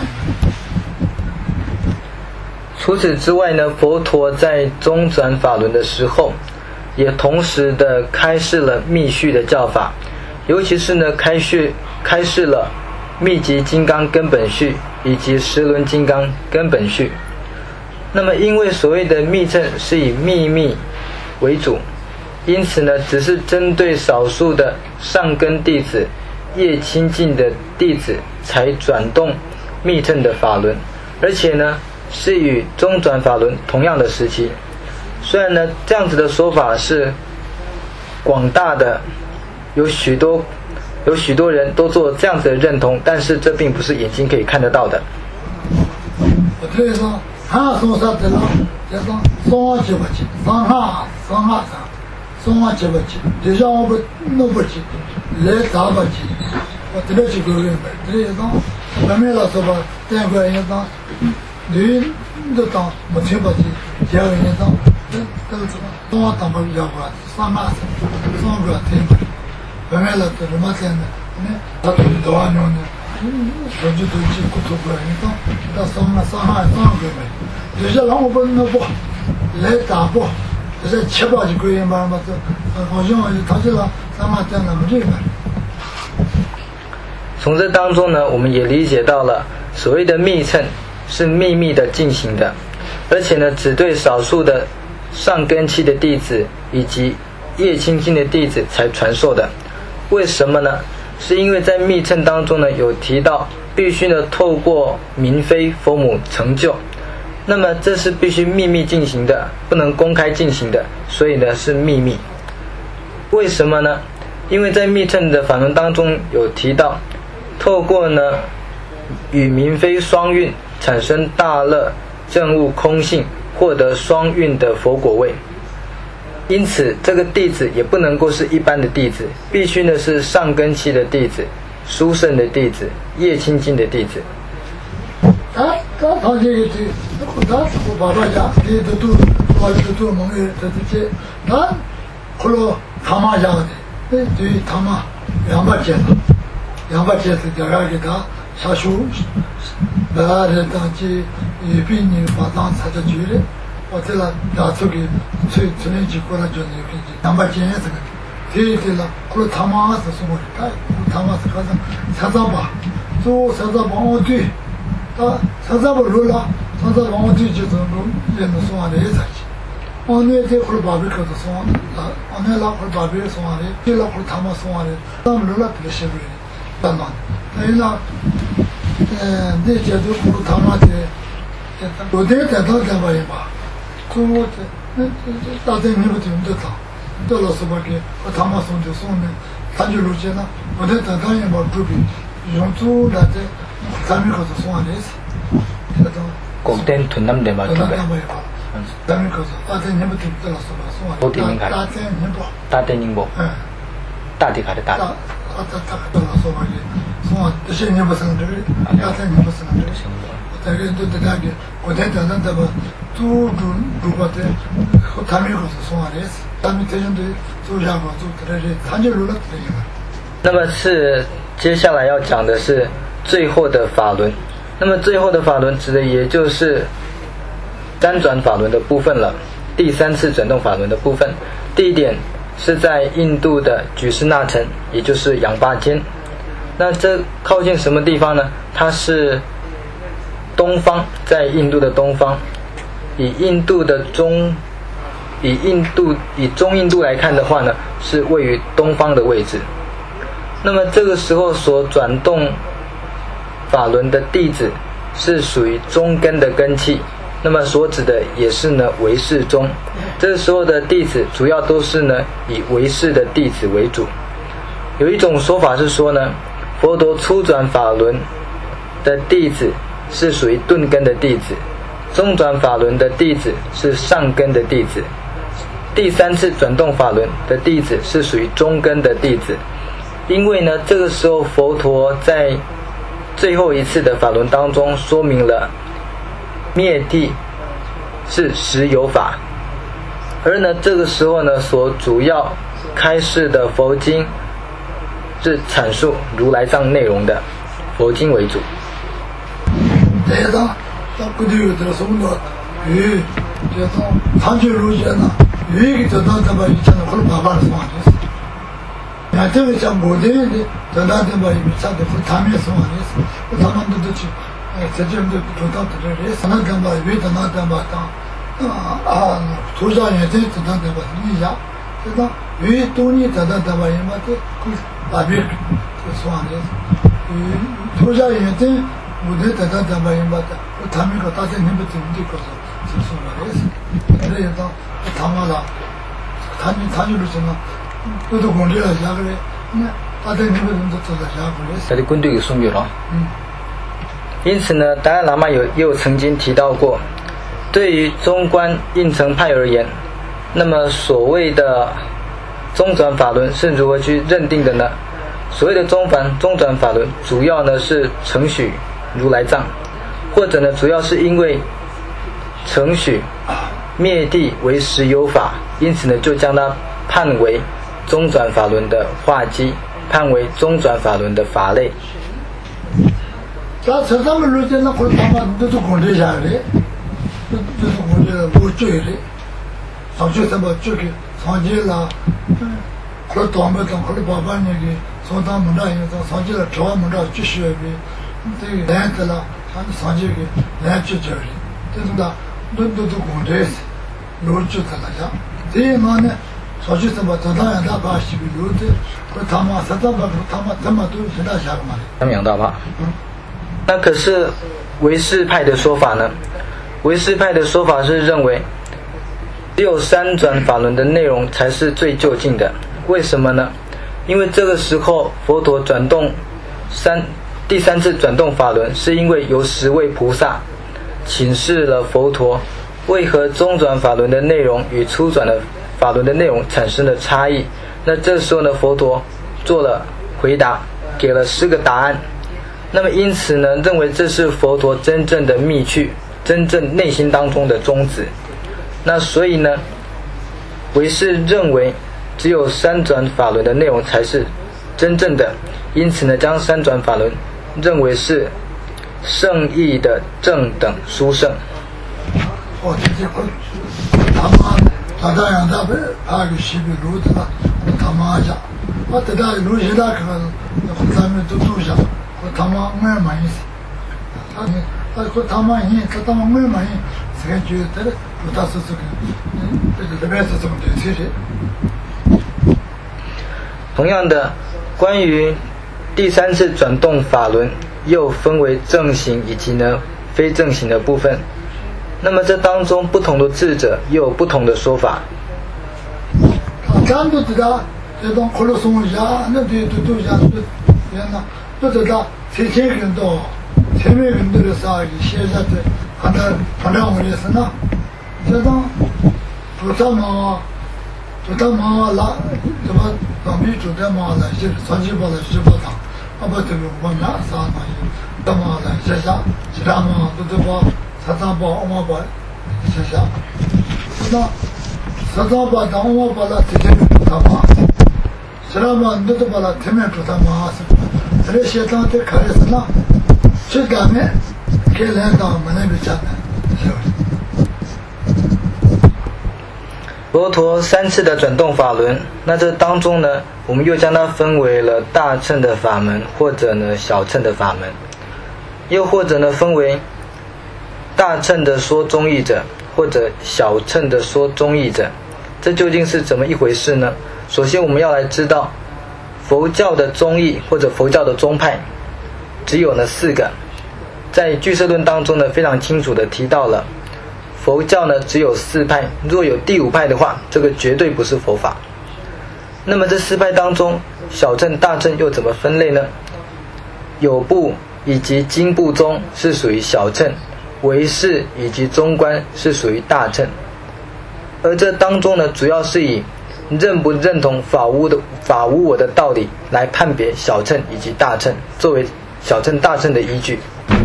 除此之外呢，佛陀在中转法轮的时候，也同时的开示了密续的教法，尤其是呢开示了密集金刚根本序以及十轮金刚根本序。那么因为所谓的密乘是以秘密为主，因此呢只是针对少数的上根弟子、业清净的弟子才转动密乘的法轮，而且呢是与中转法轮同样的时期。虽然呢这样子的说法是广大的，有许多人都做这样子的认同，但是这并不是眼睛可以看得到的。 对了，他说啥的了？就说双节不起，双下上，双节不起，就像我们弄不起，来打不起，我这边去搞人呗。这一张外面了说吧，这个一张，女的当没听不起，这个一张，这个什么，双当不了吧？双个听不，外面了这什么听的？他都多少年的？我就都去工作过来，到上海个呗，有些人我不能不来打不，就是7、8几个月嘛，这好像他这个上海这样不对吧？ 从这当中呢，我们也理解到了所谓的密乘是秘密的进行的，而且呢，只对少数的上根器的弟子以及业清净的弟子才传授的。为什么呢？是因为在密乘当中呢，有提到必须呢透过明妃佛母成就，那么这是必须秘密进行的，不能公开进行的，所以呢是秘密。为什么呢？因为在密乘的法门当中有提到，透过呢与明妃双运产生大乐证悟空性，获得双运的佛果位。因此这个弟子也不能够是一般的弟子，必须呢是上根器的弟子、殊胜的弟子、业清净的弟子。 他这我爸爸家这都蒙的这些，那后来他妈家的，对他妈200件了，200件是叫他给他下手，那人当起也比你把当查的局的。我这了拿出给吹年级过来就是200件这个，对了，后来他妈是送我的，他妈是好像338，做338我对，他338路了，338我对就是路也能送完的也才去，我那天后来把别个子送完的，我那老后来把别人送完的，对了后来他妈送完的，咱们路了这个媳妇的，当当，所以呢，那些都后来他妈的，我这在当干嘛也罢。我这大家没不听得到，到了什么给我他妈送就送的，他就路线了。我在等他也没准备，用足了这咱们可是送完的是，这种。 广电屯南的嘛，对不对？ 咱们可是大家你不听得了什么送完？ 都听明白。 大家你不？ 大家宁不？大地卡的大。 他到了什么的，送完这些年不生这个，大家你不生这个。这个都在那个，我在等等这个。如果的他们可是送完的，他们这样的做下吧，做这些，他就入了这个。 那么是接下来要讲的是最后的法轮。那么最后的法轮指的也就是辗转法轮的部分了，第3次转动法轮的部分。第一点是在印度的举士那城，也就是仰巴间。那这靠近什么地方呢？它是东方，在印度的东方。以中印度来看的话呢，是位于东方的位置。那么这个时候所转动法轮的弟子是属于中根的根器，那么所指的也是呢唯识宗。这个时候的弟子主要都是呢以唯识的弟子为主。有一种说法是说呢，佛陀初转法轮的弟子是属于顿根的弟子，中转法轮的弟子是上根的弟子，第3次转动法轮的弟子是属于中根的弟子。因为呢这个时候佛陀在最后一次的法轮当中说明了灭地是实有法，而呢这个时候呢所主要开示的佛经是阐述如来藏内容的佛经为主。 这个像我的在那地方有啥的他们说的是他们都去这就做到的人什么地方有的那地方土上也在那地方一样这个有东西在那地方也嘛的那边说的土上也在我的在那地方也嘛的他们个大家你不懂的个是说的是这也到他们了他就是什么军队给送给了。因此呢，达赖喇嘛又曾经提到过，对于中观应成派而言，那么所谓的中转法轮是如何去认定的呢？所谓的中转法轮，主要呢是承许如来藏，或者呢主要是因为承许灭地为实有法，因此呢就将它判为中转法轮的化机，判为中转法轮的法类。 他身上的路线，那可能他们都是工地下的，都是工地不追的，上去什么这个上去了，可能多么多，可能爸爸那个上当门上有上去了，吃完门上继续的，这个来的了，他上去个来去这里，这种的都是工地的，路就在那下，这样呢。上去什么？这当然大把西边路的，可他妈实在不，他妈怎么都是那下个嘛的。 他们养大把。那可是唯识派的说法呢？唯识派的说法是认为，只有3转法轮的内容才是最究竟的。为什么呢？因为这个时候佛陀转动第3次转动法轮，是因为有10位菩萨请示了佛陀，为何中转法轮的内容与初转的法轮的内容产生了差异。那这时候呢，佛陀做了回答，给了10个答案。那么因此呢，认为这是佛陀真正的密趣，真正内心当中的宗旨。那所以呢，唯识认为只有3转法轮的内容才是真正的，因此呢，将3转法轮认为是圣义的正等殊胜。 他这样他他个西边路的了，他妈家，我在那路现在看，咱们都住下，我他妈我满意，他妈人，他妈我满意，这个觉得不大是这个边是这么的确实。 同样的，关于第3次转动法轮，又分为正行以及呢非正行的部分。那么这当中不同的智者又有不同的说法。 咱都知道，这种可乐松下，那都下都，那不知道前面多的啥，现在的反正我也是那，这种主张嘛啦，怎么当兵主张嘛了，是长期把了10把汤，不这个我们啥东西，怎么了？现在其他嘛都把。13把、5把，是啥？那13把、5把了，这些他妈，13把你都把了，前面做他妈是，这些现在在开始那，最下面给领导们那个讲的，是不是？ 佛陀3次的转动法轮，那这当中呢，我们又将它分为了大乘的法门，或者呢小乘的法门，又或者呢分为大乘的说中义者，或者小乘的说中义者。这究竟是怎么一回事呢？首先我们要来知道佛教的中义或者佛教的宗派只有呢4个，在俱舍论当中呢非常清楚的提到了佛教呢只有4派，若有第5派的话，这个绝对不是佛法。那么这4派当中，小乘大乘又怎么分类呢？有部以及经部宗是属于小乘，唯识以及中观是属于大乘。而这当中呢，主要是以认不认同法无我的道理来判别小乘以及大乘，作为小乘大乘的依据。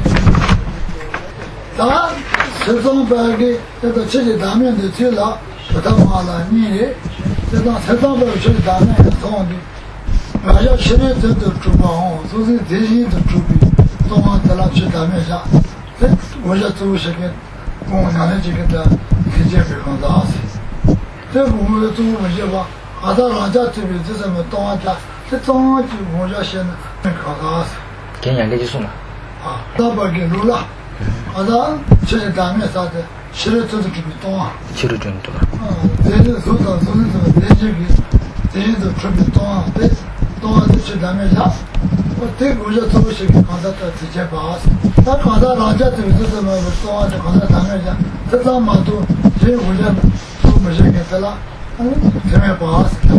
那十宗百个这个自己当面的去了，不他妈了你这种十宗百去当面的送的，我要吃的这都主帮，就是这些的主笔，都往这了去当面下，这我要做些个，我拿来这个的，直接别讲啥事。这我们做我些吧，啊，到人家这边这什么当家，这当就我要先没搞啥事。 给2个就送了。 啊，大把给录了。啊，那这些当面啥的，吃的都是准备当啊。 吃的准对吧？ 这是说到说是说，这些都准备当啊，对，当啊就吃当面下。我这个我要做些个，刚才到直接把事。那刚才人家这边是什么当啊，就刚才当面下，这张嘛都，这我要。没事，给他了，这边不好使。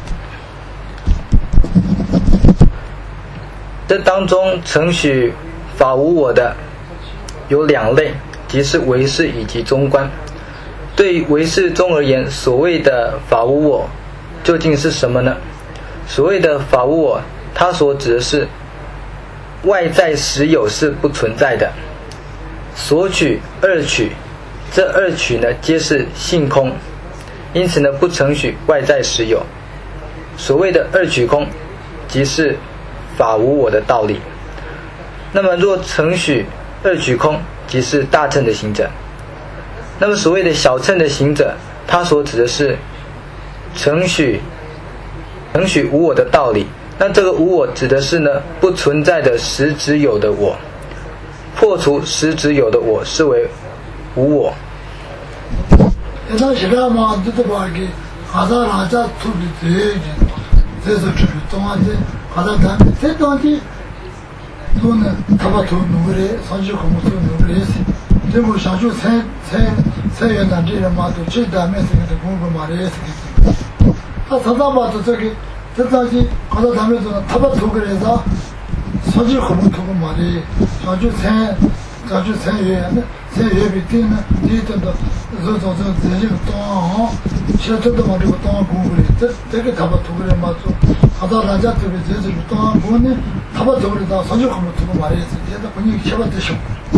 这当中承许法无我的有2类，即是唯识以及中观。对于唯识宗而言，所谓的法无我究竟是什么呢？所谓的法无我，它所指的是外在实有是不存在的，所取2取，这2取呢皆是性空，因此呢不承许外在实有。所谓的2取空，即是法无我的道理。那么若承许2取空，即是大乘的行者。那么所谓的小乘的行者，他所指的是承许无我的道理。那这个无我指的是呢不存在的实质有的我，破除实质有的我视为无我。 那现在嘛，这把给好多人家处理这是处理中啊这，好多咱们这东西，都呢，他把头弄过来，上去可能都弄过来些。这个上去菜园南这人嘛，都最咱们这个的工作嘛的也是的。他常常把这个这东西，好多咱们说他把头过来啥，上去可能头个嘛的，上去菜园那。在也比定呢，你等到这种这个当啊，现在都往这个当工过来，这个他把土个人嘛做，好到人家这边这个当工呢，他把土个人当上去可能土个嘛的，现在不你千万得想。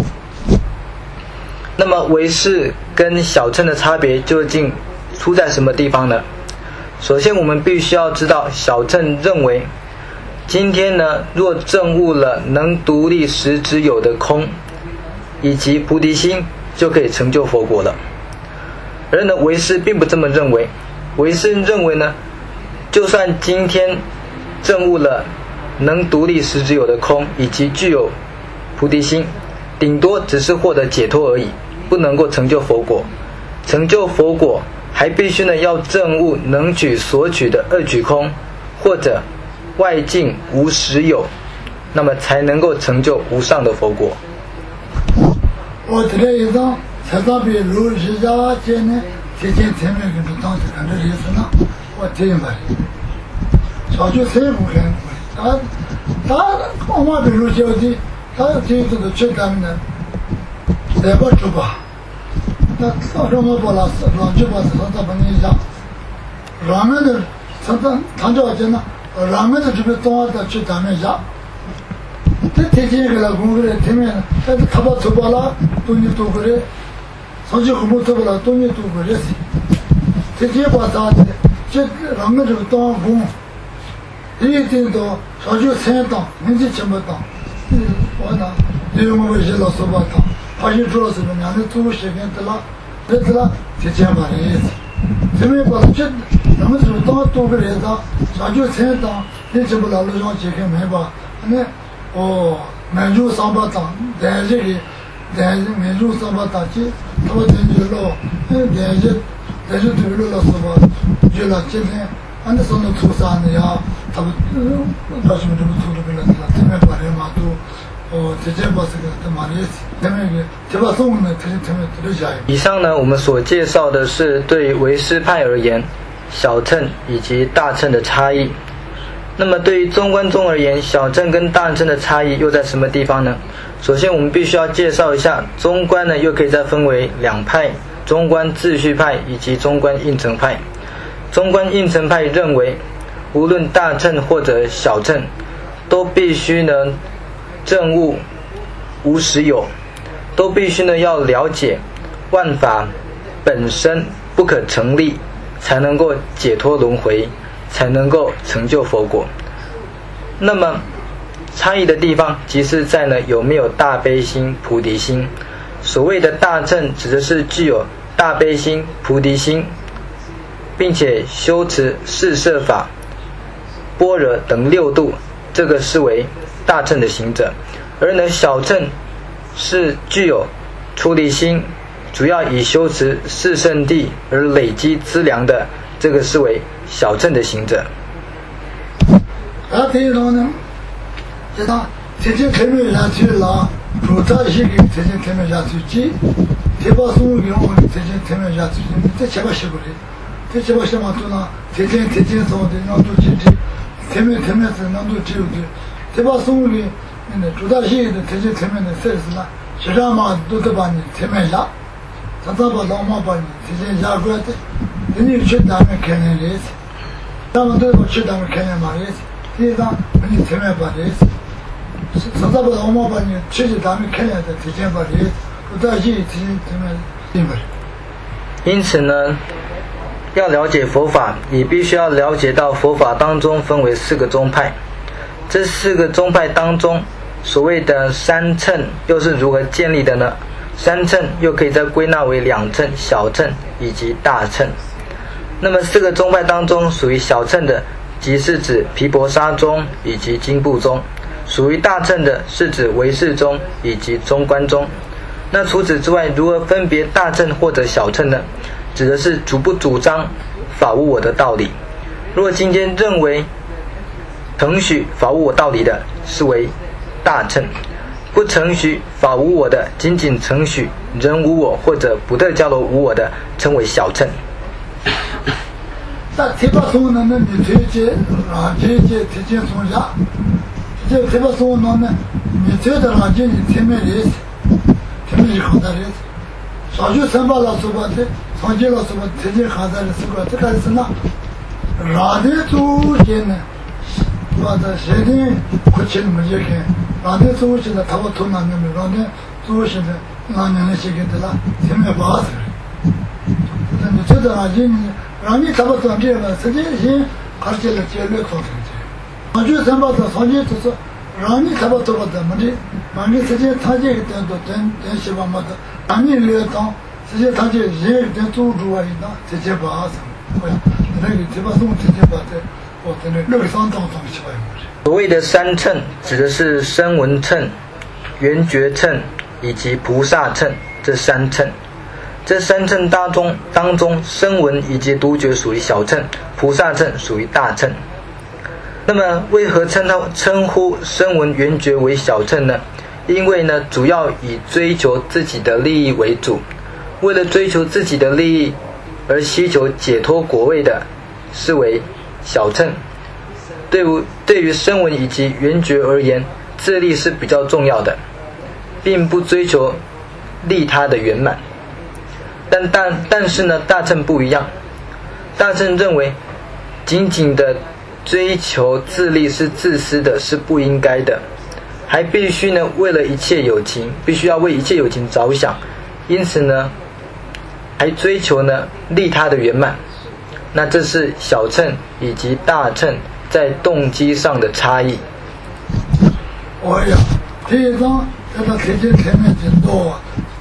那么唯识跟小乘的差别究竟出在什么地方呢？首先我们必须要知道，小乘认为，今天呢，若证悟了能独立实质有的空。以及菩提心就可以成就佛果了。而呢，唯识并不这么认为。唯识认为呢，就算今天证悟了能独立实质有的空，以及具有菩提心，顶多只是获得解脱而已，不能够成就佛果。成就佛果还必须呢要证悟能取所取的2取空，或者外境无实有，那么才能够成就无上的佛果。 我这里一张才上边路是家间呢，前面跟着当时看着意思呢，我听吧。小学生不看，他我妈边路小的，他听这个吃咱们的，来不住吧？那上什么不拉屎，让就把这上咋不你讲？让们的常家间呢，让们的这边当的去咱们家。这天天给他工作的天面，但是他把头发了，东西都过来，上去后面头发了，东西都过来是，天天把他的，这让我这个当工，一定到上去才当，年纪这么当，我呢，对我们些老师把当，发现主要是么样的做些个的了，这是了，天天把的意思， 前面把这咱们主当多个人当，啥就才当，你这不老路上几个没吧？那满洲三八当，但这个满洲三八当起，他们就了，但是对了是吧？就了今天，俺那上头初三的呀，他们为什么这么粗鲁个了？前面把人嘛都。 以上呢，我们所介绍的是对唯识派而言小乘以及大乘的差异。那么对于中观宗而言，小乘跟大乘的差异又在什么地方呢？首先我们必须要介绍一下中观呢，又可以再分为两派，中观秩序派以及中观应成派。中观应成派认为，无论大乘或者小乘，都必须呢证悟无实有，都必须呢要了解万法本身不可成立，才能够解脱轮回，才能够成就佛果。那么差异的地方即是在呢有没有大悲心菩提心。所谓的大乘指的是具有大悲心菩提心，并且修持四摄法般若等六度，这个视为大乘的行者。而呢小乘是具有出离心，主要以修持四圣谛而累积资粮的，这个视为小乘的行者。 第一种呢，就他天天开门下去了，主张些给天天开门下去记，天把送给我们天天开门下去，这七八十个人，这七八十嘛都那天天送的，那都记记，天天是那都记住的，天把送给那主张些的天天开门的事是啦，学生嘛都得把你开门下，常常把老妈把你天天下过来的，你去咱们开门来，咱们都去咱们开门嘛来。第一张你前面把这常常把老妈把你去咱们看见的提前把这不在意提前面定了。 因此呢，要了解佛法，也必须要了解到佛法当中分为四个宗派。这四个宗派当中，所谓的三乘又是如何建立的呢？三乘又可以再归纳为两乘、小乘以及大乘。那么四个宗派当中，属于小乘的即是指毗婆沙宗以及经部宗，属于大乘的是指唯识宗以及中观宗。那除此之外，如何分别大乘或者小乘呢？指的是主不主张法无我的道理。如果今天认为承许法无我道理的，是为大乘；不承许法无我的，仅仅承许人无我或者补特伽罗无我的，称为小乘。 那提巴松呢？你推荐啊，推荐松下，这提巴松呢？你推的啊，就你前面的，前面就好的的，少就三八老师吧，这常见老师吧，推荐好的的是吧？这个是那，让的中间呢，把这谁的过去那么一看，让的中间的他把头拿那么，让的中间的拿那些给他了，前面把子。那你推的啊，就你。让你怎么转变了？实际上还是了节律造成的。上去怎么的？上去就是让你怎么怎么的，让你实际他这个等希望么的，让你来当，实际他就人等做主啊，那直接把什么？那个这把送直接把这，我真的六三当东西吧。 所谓的三乘，指的是声闻乘、缘觉乘以及菩萨乘这三乘。这三乘当中，声闻以及独觉属于小乘，菩萨乘属于大乘。那么为何称呼声闻缘觉为小乘呢？因为呢，主要以追求自己的利益为主，为了追求自己的利益而希求解脱果位的，视为小乘。对于声闻以及缘觉而言，自利是比较重要的，并不追求利他的圆满。但是呢，大乘不一样。大乘认为，仅仅的追求自利是自私的，是不应该的，还必须呢为了一切有情，必须要为一切有情着想，因此呢，还追求呢利他的圆满。那这是小乘以及大乘在动机上的差异。 哎呀，这一张在他前面挺多。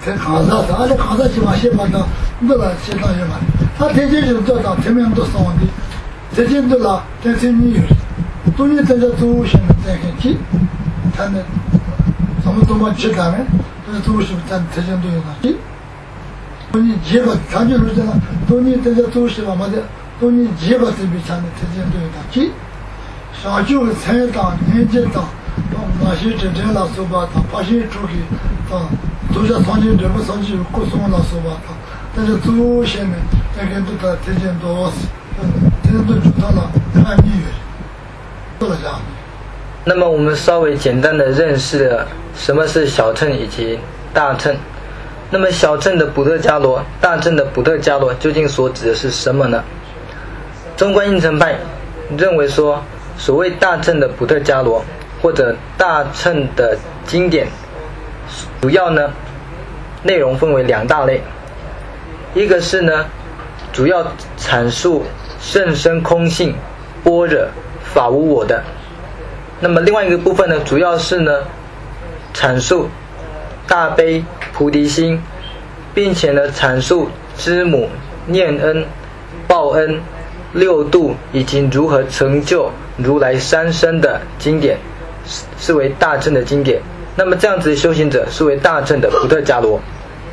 才考察的，而且考察起码先把它弄了写上去嘛。他天天就做到前面都送的，天天都了，天天你有，都你在这做什么在很急，他呢，怎么去干呢？这做什么咱天天都有那急，都你几个长期路线了，都你在这做什么嘛的，都你几个这边上的天天都有那急，上九才当年纪当。那些真正老手把他发现出去，都是长期这么长期各种老手把他，但是祖先呢，那个都他提前多少，提前都知道了，看你做了这样。 那么我们稍微简单的认识了什么是小乘以及大乘。那么小乘的补特伽罗，大乘的补特伽罗究竟所指的是什么呢？中观应成派认为说，所谓大乘的补特伽罗或者大乘的经典，主要呢内容分为两大类，一个是呢主要阐述甚深空性、般若、法无我的，那么另外一个部分呢，主要是呢阐述大悲菩提心，并且呢阐述知母、念恩、报恩、六度以及如何成就如来三身的经典，是为大乘的经典。那么这样子的修行者是为大乘的补特伽罗。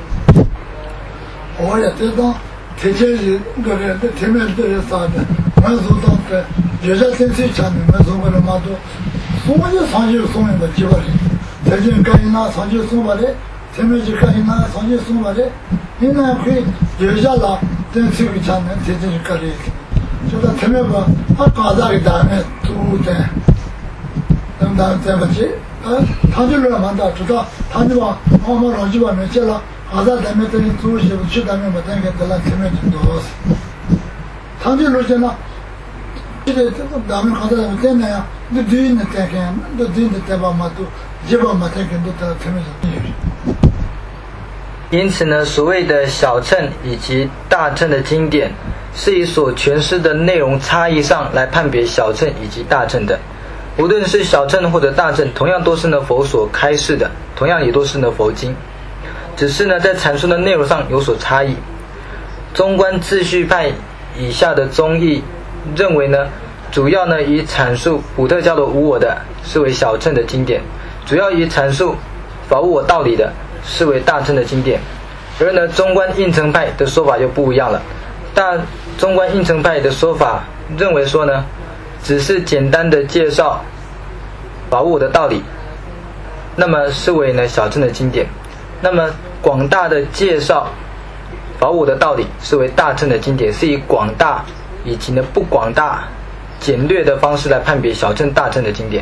我也知道提前是那个前面都是啥的，我说到的有些天气强的，我说过了嘛都送就长期送一个几个人，提前赶紧拿长期送过来，前面就赶紧拿长期送过来，你那可以有些了天气强的提前就过来，就到前面吧，他搞这个单呢都在。那在不起，他就乱忙的，知道他就把妈妈让去外面去了，他在那边等于做些去那边把那个在那前面很多，他就路线了，这个咱们好在在那样，那对呢在看，那对呢在把嘛都，基本嘛在看都在前面上。 因此呢，所谓的小乘以及大乘的经典，是以所诠释的内容差异上来判别小乘以及大乘的。无论是小乘或者大乘，同样都是呢佛所开示的，同样也都是呢佛经，只是呢在阐述的内容上有所差异。中观秩序派以下的宗义认为呢，主要呢以阐述补特伽罗无我的是为小乘的经典，主要以阐述法无我道理的是为大乘的经典。而呢中观应成派的说法又不一样了，中观应成派的说法认为说呢，只是简单的介绍法无我的道理，那么是为呢小乘的经典；那么广大的介绍法无我的道理是为大乘的经典，是以广大以及呢不广大、简略的方式来判别小乘、大乘的经典。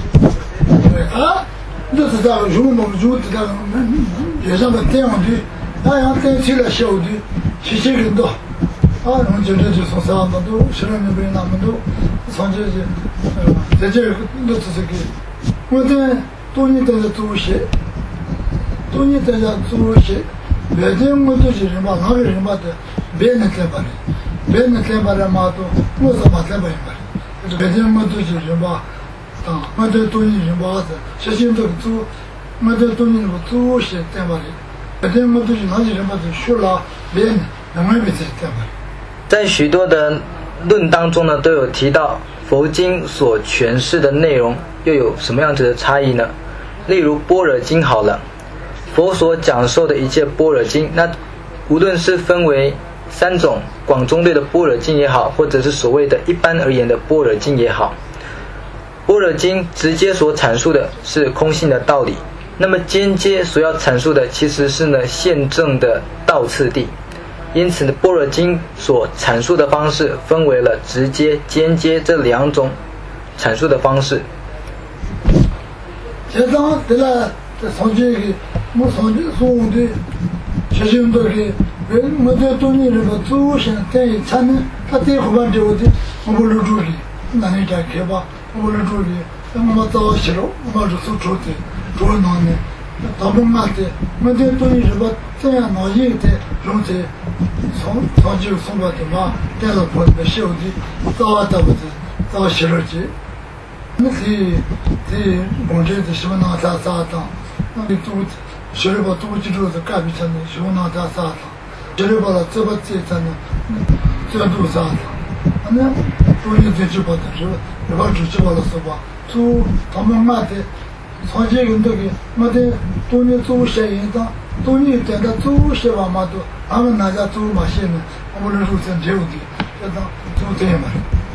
这是在用我们就知道，也上的这样的，那样带起了小的，七七人多。我们就从啥么都，现在那边那么多，长期是，在这个都是这个，我在多年在这做些，多年在这做些，别的我都是人吧，哪个人吧的，别人在把的，别人在把的嘛都，我怎么在把的，别的我都是人吧，我在多年人吧的，实行这个做，我在多年我做些在把的，别的我都是哪些人吧的，学了别人，另外别在把的。 在许多的论当中呢，都有提到佛经所诠释的内容又有什么样子的差异呢？例如般若经好了，佛所讲授的一切般若经，那无论是分为三种广中类的般若经也好，或者是所谓的一般而言的般若经也好，般若经直接所阐述的是空性的道理，那么间接所要阐述的其实是呢现证的道次第。因此呢，般若经所阐述的方式分为了直接、间接这两种阐述的方式。 现在对了，这上去个，我上去所用的，实行这个，我在多年这个祖先在产能，他在后半丢的，我不能注意，那你再开吧，我不能注意，我们早起了，我们是做出的，做那呢。他们嘛的，我在多年这个这样闹热的，用在长久生活的嘛，带了朋友小的，早到不是早起了去，那工作的什么拿啥当，那你做学了把多记住是改变成的，学那他啥子，学了把了这把这成的，这都啥子，那多年这就把的是，一把主就把了是吧？做他们买的，常见的那个买的多年做些人当，多年等到做些吧嘛都，他们那家做嘛些呢，我们入成这样的，这当做这样嘛。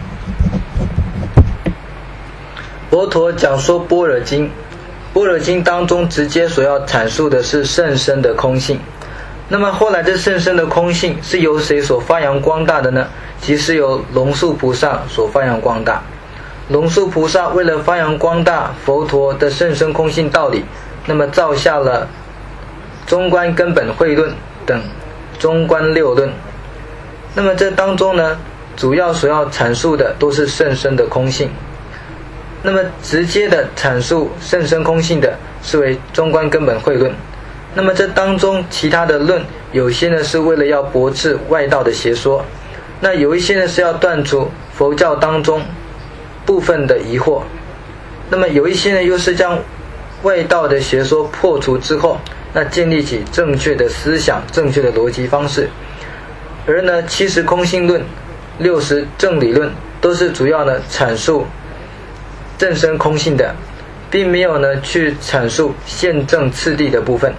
佛陀讲说般若经，般若经当中直接所要阐述的是甚深的空性。那么后来这甚深的空性是由谁所发扬光大的呢？其实由龙树菩萨所发扬光大。龙树菩萨为了发扬光大佛陀的甚深空性道理，那么造下了中观根本慧论等中观六论。那么这当中呢，主要所要阐述的都是甚深的空性。那么直接的阐述甚深空性的是为中观根本慧论。那么这当中其他的论，有些呢是为了要驳斥外道的邪说，那有一些呢是要断除佛教当中部分的疑惑，那么有一些呢又是将外道的邪说破除之后，那建立起正确的思想、正确的逻辑方式。而呢70空性论、60正理论都是主要呢阐述正深空性的，并没有呢去阐述现正次第的部分。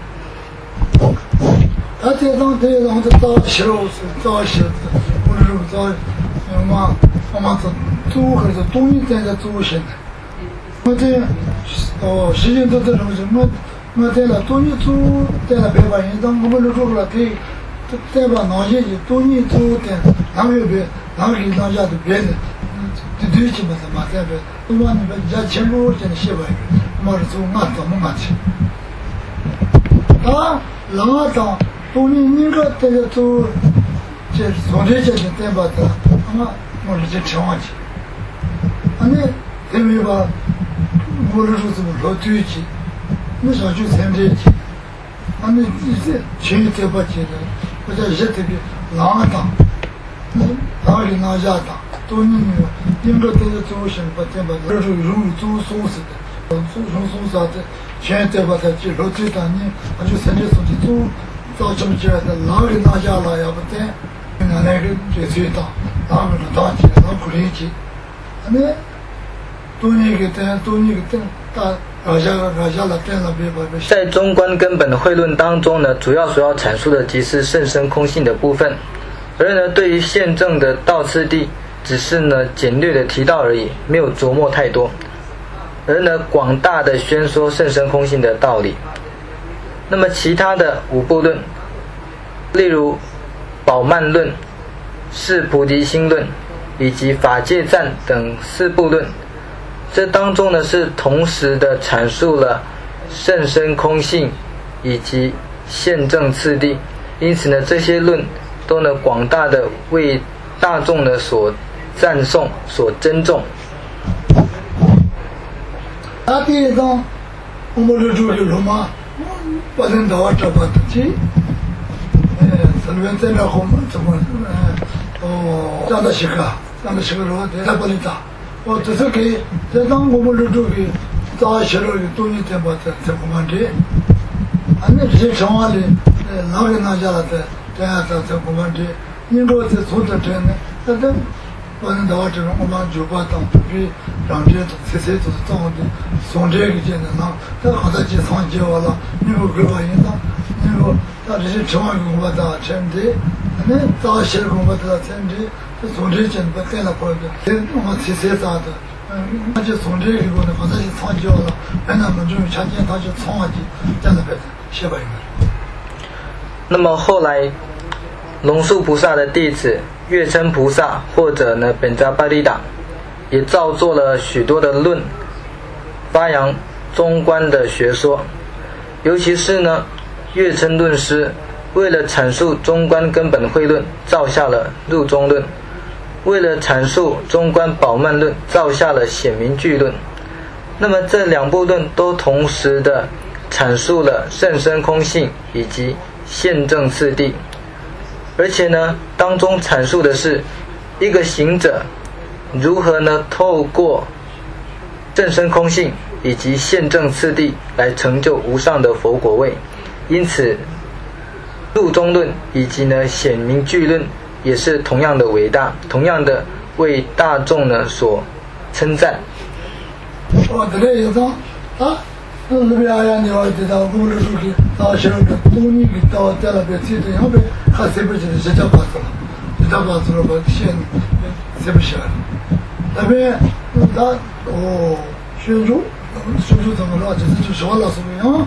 他这张的早些我者是早我做还是东西在这做些的。我这时间都这种什么，我在了东西做在了别把人当我们做了对，再把那些东西做的，哪个别哪个人家的别的。对起嘛，嘛这边，我们那边家全部在西边，嘛是做俺怎么俺去？啊，老当多年那个在这做，这从这些在把它，我是在吃饭去。啊，那这边吧，我是说怎么老对起，那上去参这去，啊，那这全在把去的，我在这边老当，哪里哪家当。多年了，应该都是做什么？这把这是容易做松弛的，做松啥的，全在把它记录最当年，我就参加出去做，早这么讲的，哪里哪家了，要不然，那个最大，哪个是大姐，哪个理解，那多年个等，大老家了等了别把。 在中观根本慧论当中呢，主要所要阐述的即是甚深空性的部分，而呢，对于现证的道次第。只是呢简略的提到而已，没有琢磨太多，而呢广大的宣说甚深空性的道理。那么其他的5部论，例如宝鬘论、释菩提心论以及法界赞等4部论，这当中呢是同时的阐述了甚深空性以及现证次第，因此呢这些论都呢广大的为大众呢所赞颂、所珍重。 那第一章我们就注意了嘛，不能到这么的去，这边在那后面怎么让他写个说他不能打，我只是给这章我们就注意，早写了有东西在把这我们这，那这些情况里，哪个哪家了的，这样在我们这，应该在做的这呢，那这。不能到这种我们酒吧当就比让这些都是这样的，从这个简单了，这好在去参加了，你说给我应当，你说到这些情况给我到成的，那早些给我到成的，这从这简单带了过来的，我们这些啥的，那就从这个过来，好在去参加了，那么就前天他就参加这样的别的，谢吧应该。 那么后来龙树菩萨的弟子月称菩萨或者呢本扎巴利达也造作了许多的论，发扬中观的学说。尤其是呢月称论师为了阐述中观根本慧论，造下了入中论；为了阐述中观宝鬘论，造下了显明句论。那么这2部论都同时的阐述了甚深空性以及现证次第，而且呢当中阐述的是一个行者如何呢透过正深空性以及现证次第来成就无上的佛果位， 因此入中论以及呢显明句论也是同样的伟大，同样的为大众呢所称赞。 这里有张啊，那边呀，你要知道，我们出去到乡里，东尼给到在那边去的，后边还是不是直接把子了，直接把子了，把线是不是了？那边他宣州怎么了？就是说了什么样？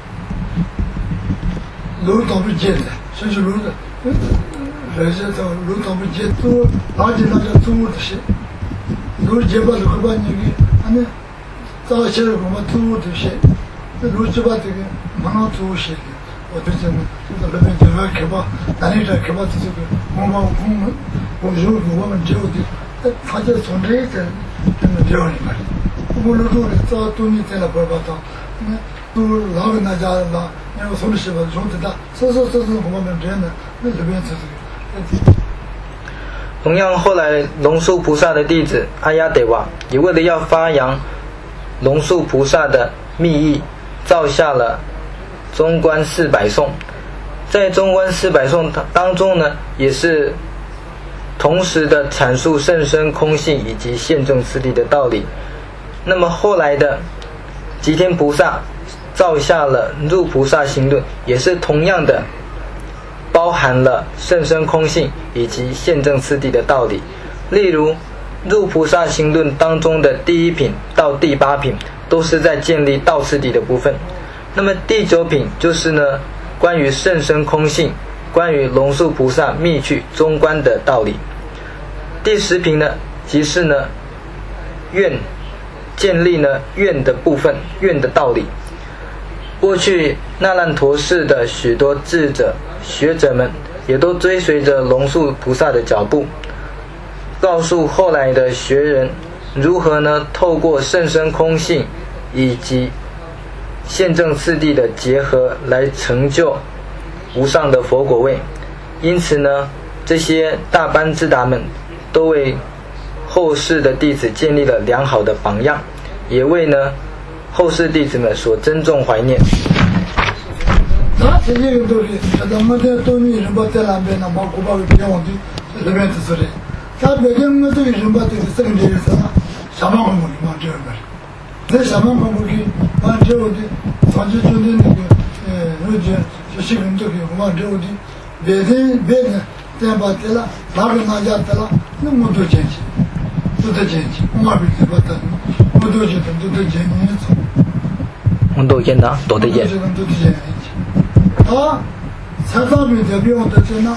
路都不接的，甚至路的，那些都路都不接，都垃圾那叫租的些，路接吧，路把你给，那早些我们租的些，那路接吧这个蛮好租些的，我就是那边就是开吧，哪里在开吧这个，我们只有的，他就从这个这么叫你们，我们路的早都你在那边吧到，都老跟大家老。因为从事吧，从这我们这样的，那这边是这个。 同样，后来龙树菩萨的弟子阿亚得瓦也为了要发扬龙树菩萨的密意，造下了中观400颂。在中观400颂当中呢，也是同时的阐述甚深空性以及现证次第的道理。那么后来的吉天菩萨造下了入菩萨行论，也是同样的包含了甚深空性以及现证次第的道理。例如入菩萨行论当中的第1品到第8品都是在建立道次第的部分，那么第9品就是呢关于甚深空性，关于龙树菩萨密趣中观的道理。第10品呢即是呢愿，建立呢愿的部分，愿的道理。过去那烂陀寺的许多智者学者们也都追随着龙树菩萨的脚步，告诉后来的学人如何呢透过甚深空性以及现证次第的结合来成就无上的佛果位。因此呢，这些大班智达们都为后世的弟子建立了良好的榜样，也为呢后世弟子们所珍重怀念。 那这些东西，咱们在东尼人把在那边那把古巴给变往的那边就是的。他北京我这个人把这个生的是啥？什么公布的嘛这边？在什么公布的？完之后的，长期军的那个路线就新闻这个完之后的，别人再把这了，哪个哪家的了，那么多钱去，都在钱去，我们这把的。我都觉得都得见你走， 我都见到，都得见。 都得见你。啊，才上面这边我都见到，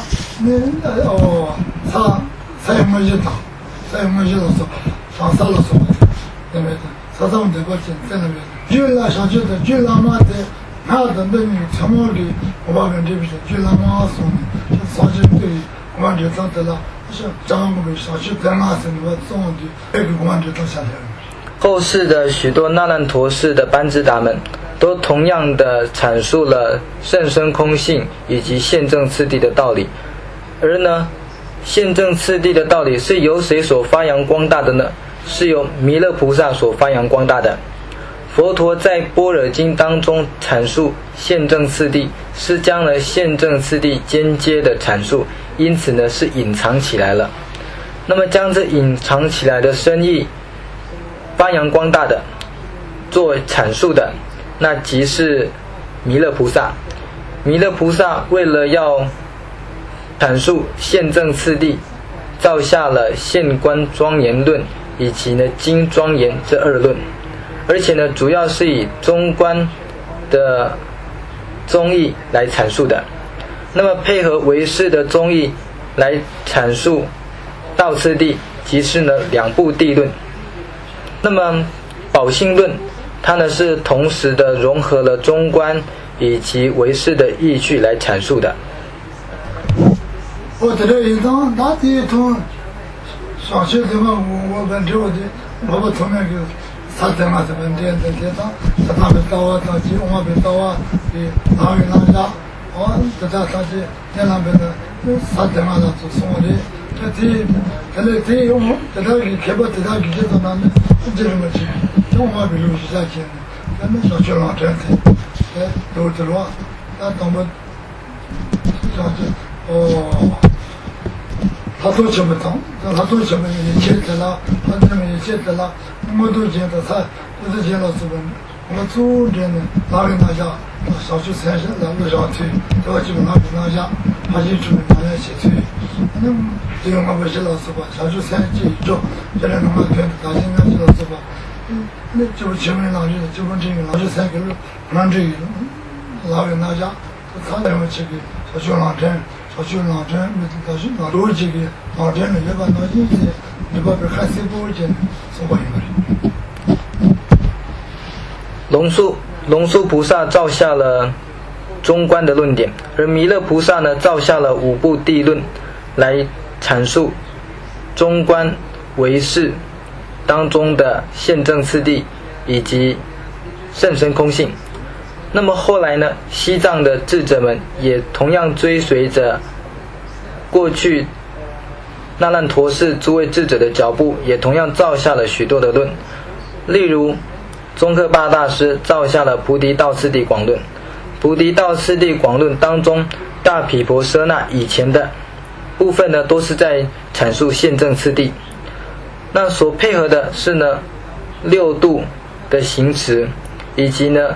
才没一打，才没一打说，上山了说，对不对？才上面这边见在那边，就那上去的，就那么的，他的那个什么的，我把跟这边就那么说的，就上去对，我们就长得了，是张我们上去在那时候种的，那个我们就到下来了。 后世的许多那烂陀寺的班智达们都同样的阐述了甚深空性以及现证次第的道理。而呢现证次第的道理是由谁所发扬光大的呢？是由弥勒菩萨所发扬光大的。佛陀在般若经当中阐述现证次第，是将了现证次第间接的阐述，因此呢是隐藏起来了。那么将这隐藏起来的深意发扬光大的做阐述的，那即是弥勒菩萨。弥勒菩萨为了要阐述现证次第，造下了现观庄严论以及呢经庄严这2论，而且呢主要是以中观的宗义来阐述的。那么配合唯识的宗义来阐述道次第，即是呢2部地论。那么宝性论它呢是同时的融合了中观以及唯识的意趣来阐述的。 我这里当那第一通上学的话，我们这的我们从那个啥地方这边点当，他们到啊到去，我们到啊的哪位哪家，这家上去在那边的啥地方就送的。这用这个开把这个给到那呢，这么去，中华比如是下去，咱们小学老这样子，都知道， 他懂不？这样子他都听不懂，他都听不懂，一切得了，他认为一切得了，我都见到他，都是见到资本。我组织呢，哪个哪家，小区3省的路上推，都要基本哪个哪家，还是主哪家去推。那这个我不是老师吧？小区3级做，现在弄个推，大现在是老师吧？那就基本上就是基本这个老师3个路，让这个哪个哪家，他那么去给小区老镇。小区老镇，老是老多几个老镇的，一般老进去，一般被看谁不进，是我一个人。龙树菩萨造下了中观的论点，而弥勒菩萨呢造下了5部地论，来阐述中观唯识当中的现证次第以及甚深空性。那么后来呢，西藏的智者们也同样追随着过去那烂陀寺诸位智者的脚步，也同样造下了许多的论。例如宗喀巴大师造下了菩提道次第广论，菩提道次第广论当中，大毗婆舍那以前的部分呢，都是在阐述现证次第，那所配合的是呢6度的行持，以及呢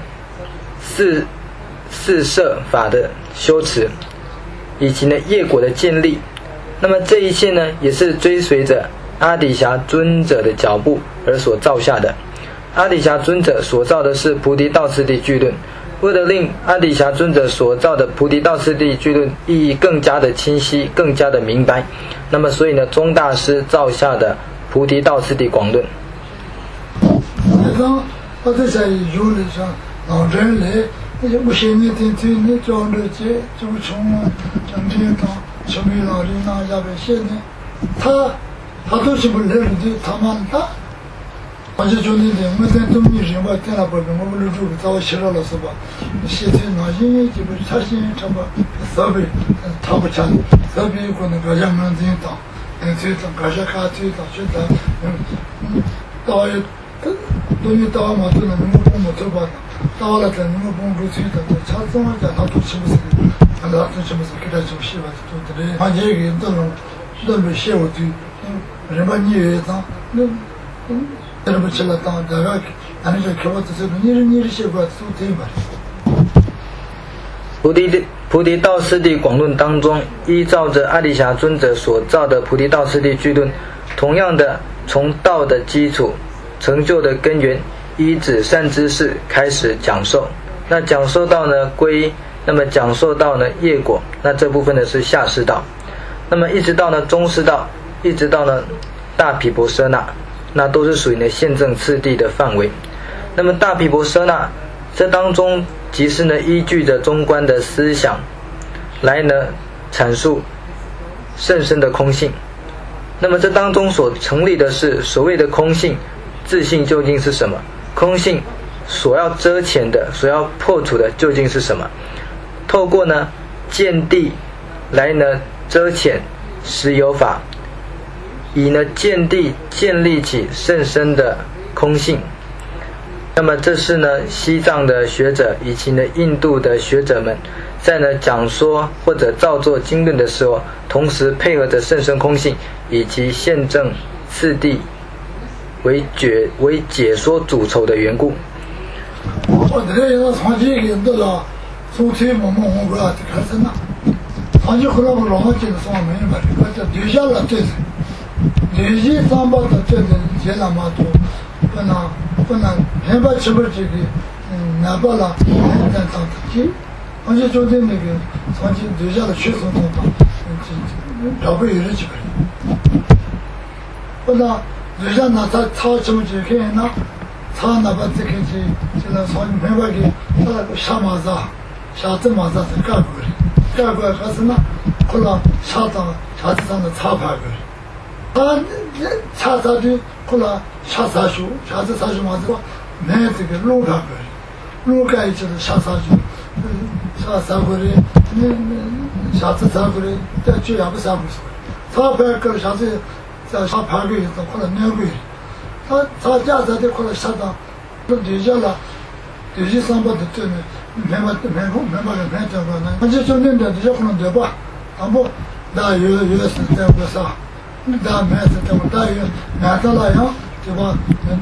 四摄法的修持，以及呢业果的建立。那么这一切呢，也是追随着阿底峡尊者的脚步而所造下的。阿底峡尊者所造的是菩提道次第具论，为了令阿底峡尊者所造的菩提道次第具论意义更加的清晰，更加的明白，那么所以呢，宗大师造下的菩提道次第广论。 我在这里有的上老人来，那就不行，你得对你装着节就从整天当什么老人那下边现在，他都是不来的，他妈的。我就觉得我在东北人，我电了不跟我们这个早写了是吧？现在那些基本他现在什么设备，他不强，设备可能各家门子大，最大各家卡最大，最大，大一，东西大嘛，都能够帮我做吧，大了才能够帮助最大，差这么点他都是不是？他都是不是给他做习惯，做的嘞？他这个都没写我对，人把你也当那。 菩提道次第广论当中，依照着阿底峡尊者所造的菩提道次第具论，同样的从道的基础、成就的根源，依止善知识开始讲授。那讲授到呢那么讲授到呢业果，那这部分呢是下士道。那么一直到呢中士道，一直到呢大毗婆舍那。那都是属于呢现证次第的范围。那么大毗婆舍那这当中，即是呢依据着中观的思想来呢阐述甚深的空性。那么这当中所成立的是所谓的空性，自性究竟是什么？空性所要遮遣的、所要破除的究竟是什么？透过呢见地来呢遮遣实有法，以呢见地建立起甚深的空性。那么这是呢西藏的学者以及呢印度的学者们在呢讲说或者造作经论的时候，同时配合着甚深空性以及现证次第为解说主筹的缘故。 我这个长期领导了，从推我们我国的开始呢，长期回来我老么几个上面嘛，我这留下了这是。累计300的这个接那么多，不能偏把700这个哪怕了当的机，而且昨天那个长期留下的学生同胞，找不有人几个人，不能留下那他什么就看那，他哪怕这个就那长期偏把给他那个下马扎，下这马扎是干过的，干过还是那，后来下子上的插牌过的。他查查的，后来查查书嘛，这个买这个路牌的，路牌就是查查书，查查过的，下次查过的，再就也不查过书，查牌个下次在查牌个也是后来2个月，他家在的后来下到，都留下了，300的这呢， 没把人骗走了呢。这就那点这可能对吧？啊不，大约是这个啥？大没是这么大约买到了呀，对吧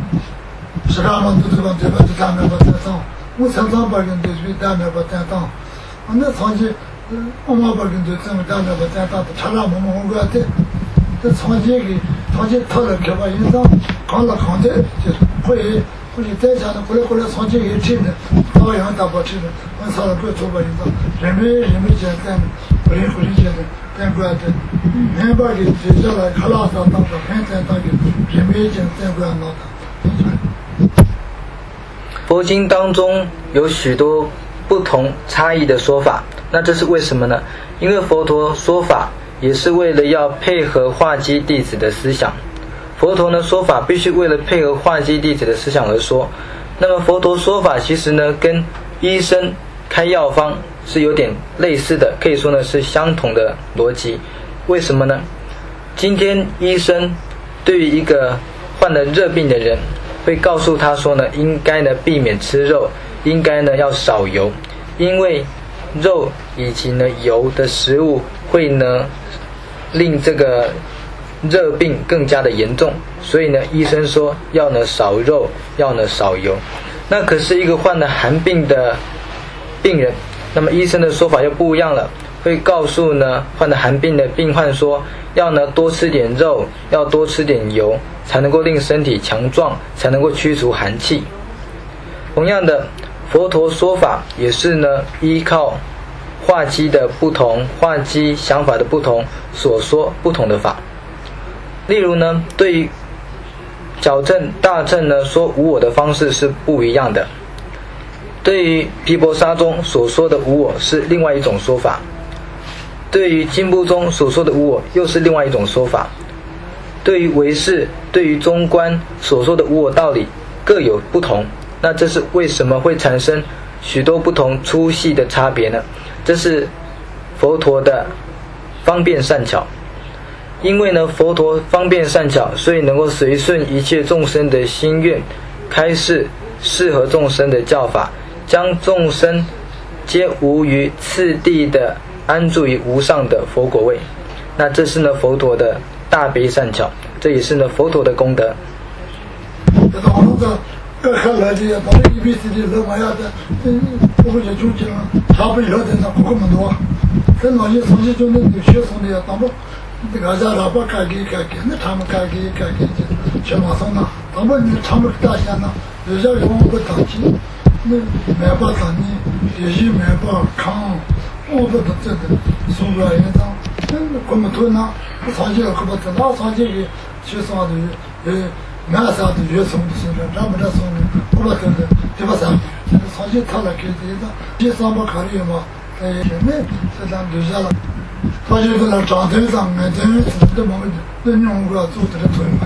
？10万都这个对吧？这大没把这上，我常常把人对比大没把这上，那长期我们把人对这么大没把这上，差了我个的，这长期讨了开发营商，看了看的就是会再讲的过来长期也吃的，照样打不吃的，我上了个做吧营商，人们简单，回来简单。但怪的，没把给接下来看拉萨当个很简单的，人民经这个闹的。 佛经当中有许多不同差异的说法，那这是为什么呢？因为佛陀说法也是为了要配合化机弟子的思想。佛陀呢说法必须为了配合化机弟子的思想而说。那么佛陀说法其实呢跟医生开药方是有点类似的，可以说呢是相同的逻辑。为什么呢？今天医生对于一个患了热病的人，会告诉他说呢，应该呢避免吃肉，应该呢要少油，因为肉以及呢油的食物会呢令这个热病更加的严重，所以呢医生说要呢少肉，要呢少油。那可是一个患了寒病的病人，那么医生的说法又不一样了，会告诉呢患了寒病的病患说，要呢多吃点肉，要多吃点油，才能够令身体强壮，才能够驱除寒气。同样的，佛陀说法也是呢依靠化机的不同，化机想法的不同，所说不同的法。例如呢，对于矫正大乘呢说无我的方式是不一样的。对于毗婆沙中所说的无我是另外一种说法，对于经部中所说的无我又是另外一种说法，对于唯识，对于中观所说的无我道理各有不同。那这是为什么会产生许多不同粗细的差别呢？这是佛陀的方便善巧。因为呢佛陀方便善巧，所以能够随顺一切众生的心愿，开示适合众生的教法，将众生皆无于次第的安住于无上的佛果位。那这是呢佛陀的大悲善巧，这也是呢佛陀的功德。 看来的把这ABCD老麻样的，我们就中间了，差不多的那不那么多。这老些从前就那有学生的，咱们那个家老把改给，那他们改给就去马上呢，咱们你他们大些呢，有些人不当机，那买把当你，有些买把扛，我不都这个送过来一张，那我们都拿，不长期了可不真，那长期给学生的买啥的越送的是的，咱们这送的，我们真的对吧？啥？长期他来给这个，第三步考虑嘛，那这咱留下了。他就是那长腿上面，这这么那用过做的腿嘛。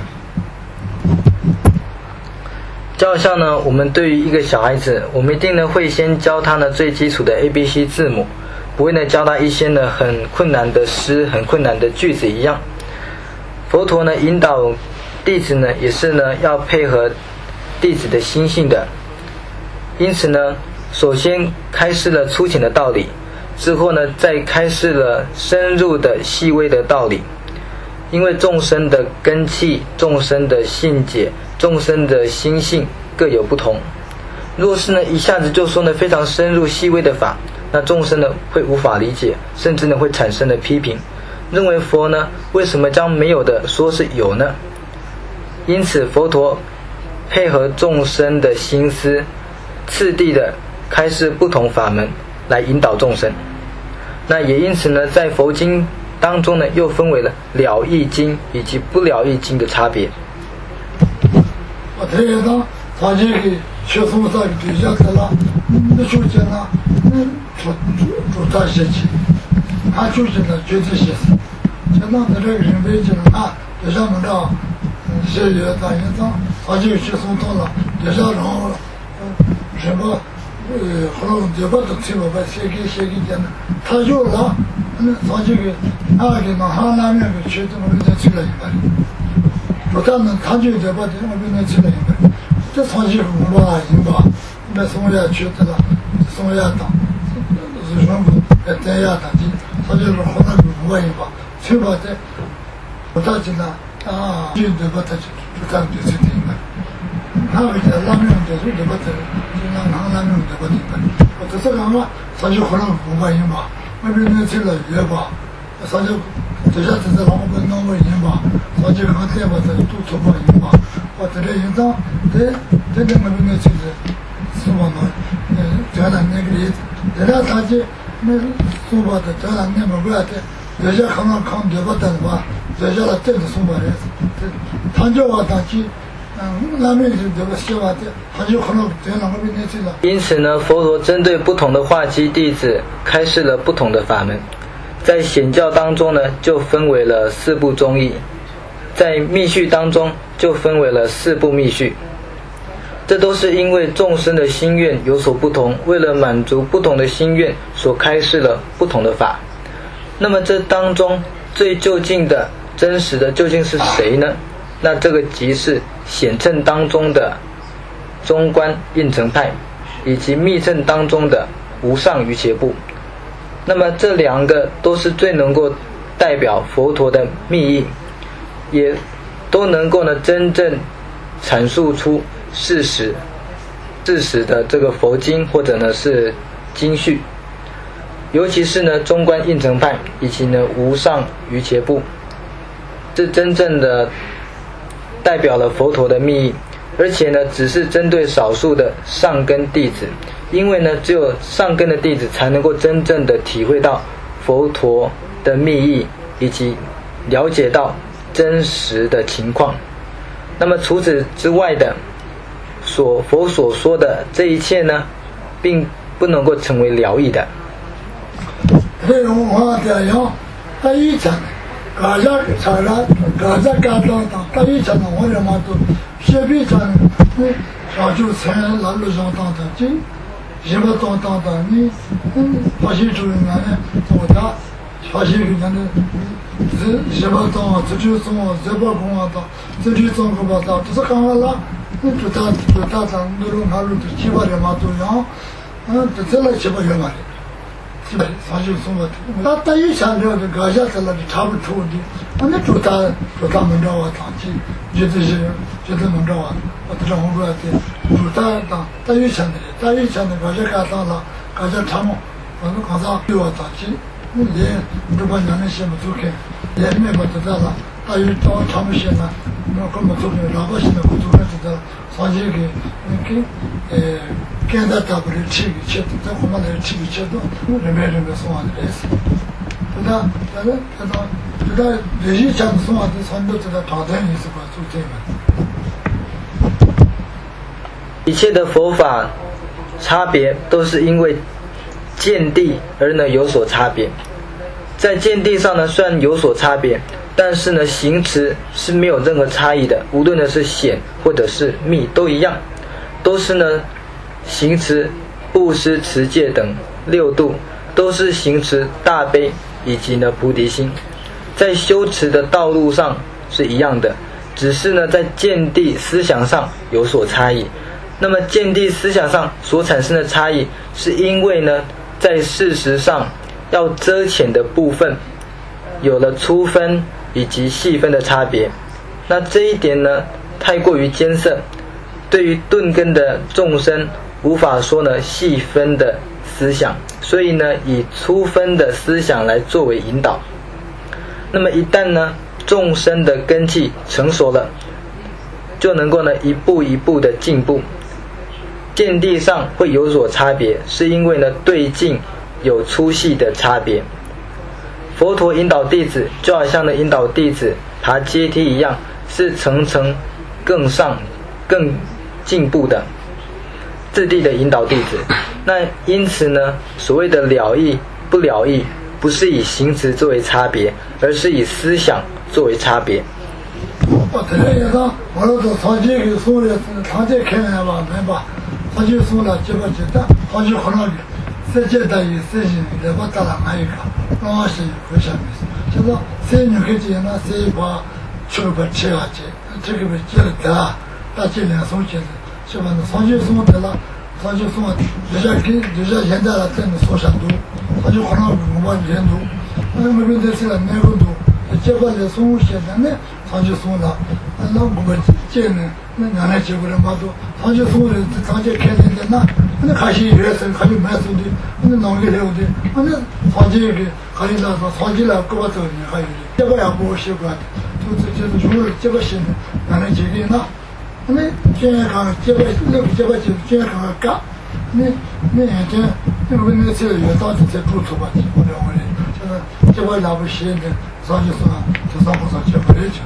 就好像呢，我们对于一个小孩子，我们一定呢会先教他呢最基础的 ABC 字母，不会呢教他一些呢很困难的诗、很困难的句子一样。佛陀呢引导弟子呢也是呢要配合弟子的心性的，因此呢首先开示了粗浅的道理，之后呢再开示了深入的细微的道理。因为众生的根器、众生的性解、众生的心性各有不同，若是呢一下子就说呢非常深入细微的法，那众生呢会无法理解，甚至呢会产生了批评，认为佛呢为什么将没有的说是有呢？因此佛陀配合众生的心思，次第的开示不同法门来引导众生。那也因此呢在佛经当中呢又分为了了义经以及不了义经的差别。 我这一张长期给学生上比较的了，那就讲呢，主张学习，他就是呢绝对写实，相当的这个人为讲啊，就像我们这学业大学生，长期学生到了，就像然后什么后来就把都听了，把写给讲的，他就了，那长期给那给那哈那面给学生们再去了一半。我他们他就在把这我们那去了一半，这长期工作啊，行吧？那什么也觉得了， 松亚党，是什么？在亚党去，他就是河南文化人吧，全部在，不打进来啊，就对不他就他就是这个，他为了拉面的就对不他，就让拉面对不他，我这是讲嘛，他就河南文化人吧，那边那去了也吧，他就这下子在老板那么人吧，他就看见吧，他就都出吧人吧，我这里现在在那边那去的。是吧嘛？这两年个例子，这俩他就那送吧的，这两年没过来的，这些可能看对不得吧？这些了真的送吧的，他叫我当去，那边就这个希望的，他就可能在那个边去了。 因此呢，佛陀针对不同的化机弟子开示了不同的法门，在显教当中呢，就分为了四部宗义，在密续当中就分为了四部密续。这都是因为众生的心愿有所不同，为了满足不同的心愿所开示了不同的法。那么这当中最究竟的真实的究竟是谁呢？那这个即是显乘当中的中观应成派，以及密乘当中的无上瑜伽部。那么这两个都是最能够代表佛陀的密意，也都能够呢真正阐述出事实的这个佛经或者呢是经序，尤其是呢中观应成派以及呢无上瑜伽部，是真正的代表了佛陀的密意，而且呢只是针对少数的上根弟子，因为呢只有上根的弟子才能够真正的体会到佛陀的密意，以及了解到真实的情况。那么除此之外的佛所说的这一切呢，并不能够成为了义的。 这种话的要他以前大家查了，大家干到他以前的我们嘛都学比前上就才来路上当的，就什么当的你发现主任呢，我家发现人家的。什么当这就从这边公安的，这就从个吧的，这是干了，就他上那种马路的七八人嘛都样，这来七八人嘛的，七八上就从我，他以前了这个下子了就差不多的，那就他们找我当去，觉得能找我这种过来的，就他以前的个下干上了，个下长嘛，我们刚上对我当去。也如果两人先不做开，也没把这了，大约到长不些呢，那根本做开，老百姓的不做开这个，上去给他打不了吃，在后面来吃都，人们送完的意思。这以前送完的全都这个唐山意思吧，做这个。 一切的佛法差别都是因为见地而呢有所差别，在见地上呢虽然有所差别，但是呢行持是没有任何差异的，无论呢是显或者是密都一样，都是呢行持布施持戒等六度，都是行持大悲以及呢菩提心，在修持的道路上是一样的，只是呢在见地思想上有所差异。那么见地思想上所产生的差异，是因为呢在事实上要遮浅的部分有了粗分以及细分的差别，那这一点呢太过于艰涩，对于钝根的众生无法说呢细分的思想，所以呢以粗分的思想来作为引导。那么一旦呢众生的根器成熟了，就能够呢一步一步的进步。见地上会有所差别，是因为呢对境有粗细的差别。佛陀引导弟子就好像呢引导弟子爬阶梯一样，是层层更上更进步的质地的引导弟子。那因此呢所谓的了义不了义，不是以行持作为差别，而是以思想作为差别。 我这一个我都长期给送的，长期看来吧，明白。他就送了几个鸡蛋，他就可能3阶段有3斤，来把打了还有一个，那是为什么？就是3年给钱呢，3把去把吃下去，这个被接了的，大剂量送去的，是吧？上去送的了， 他就说人家现在了，真的说上多，他就可能我们人多，那么现在是了那个多，结果就送现在呢，他就送了，那我们见呢，那原来结果人蛮多，他就送的，他就开人的那开心越深，开心蛮深的，那弄个了的，那他这个还有那个他这了搞不走的还有的，结果也不习惯的，就是用了结果现在原来这个那。那健康结果那个结果就是健康的干，那眼睛那个那这越到底在住处吧，我认为就是结果拿不行的，上去说就上不上结果去。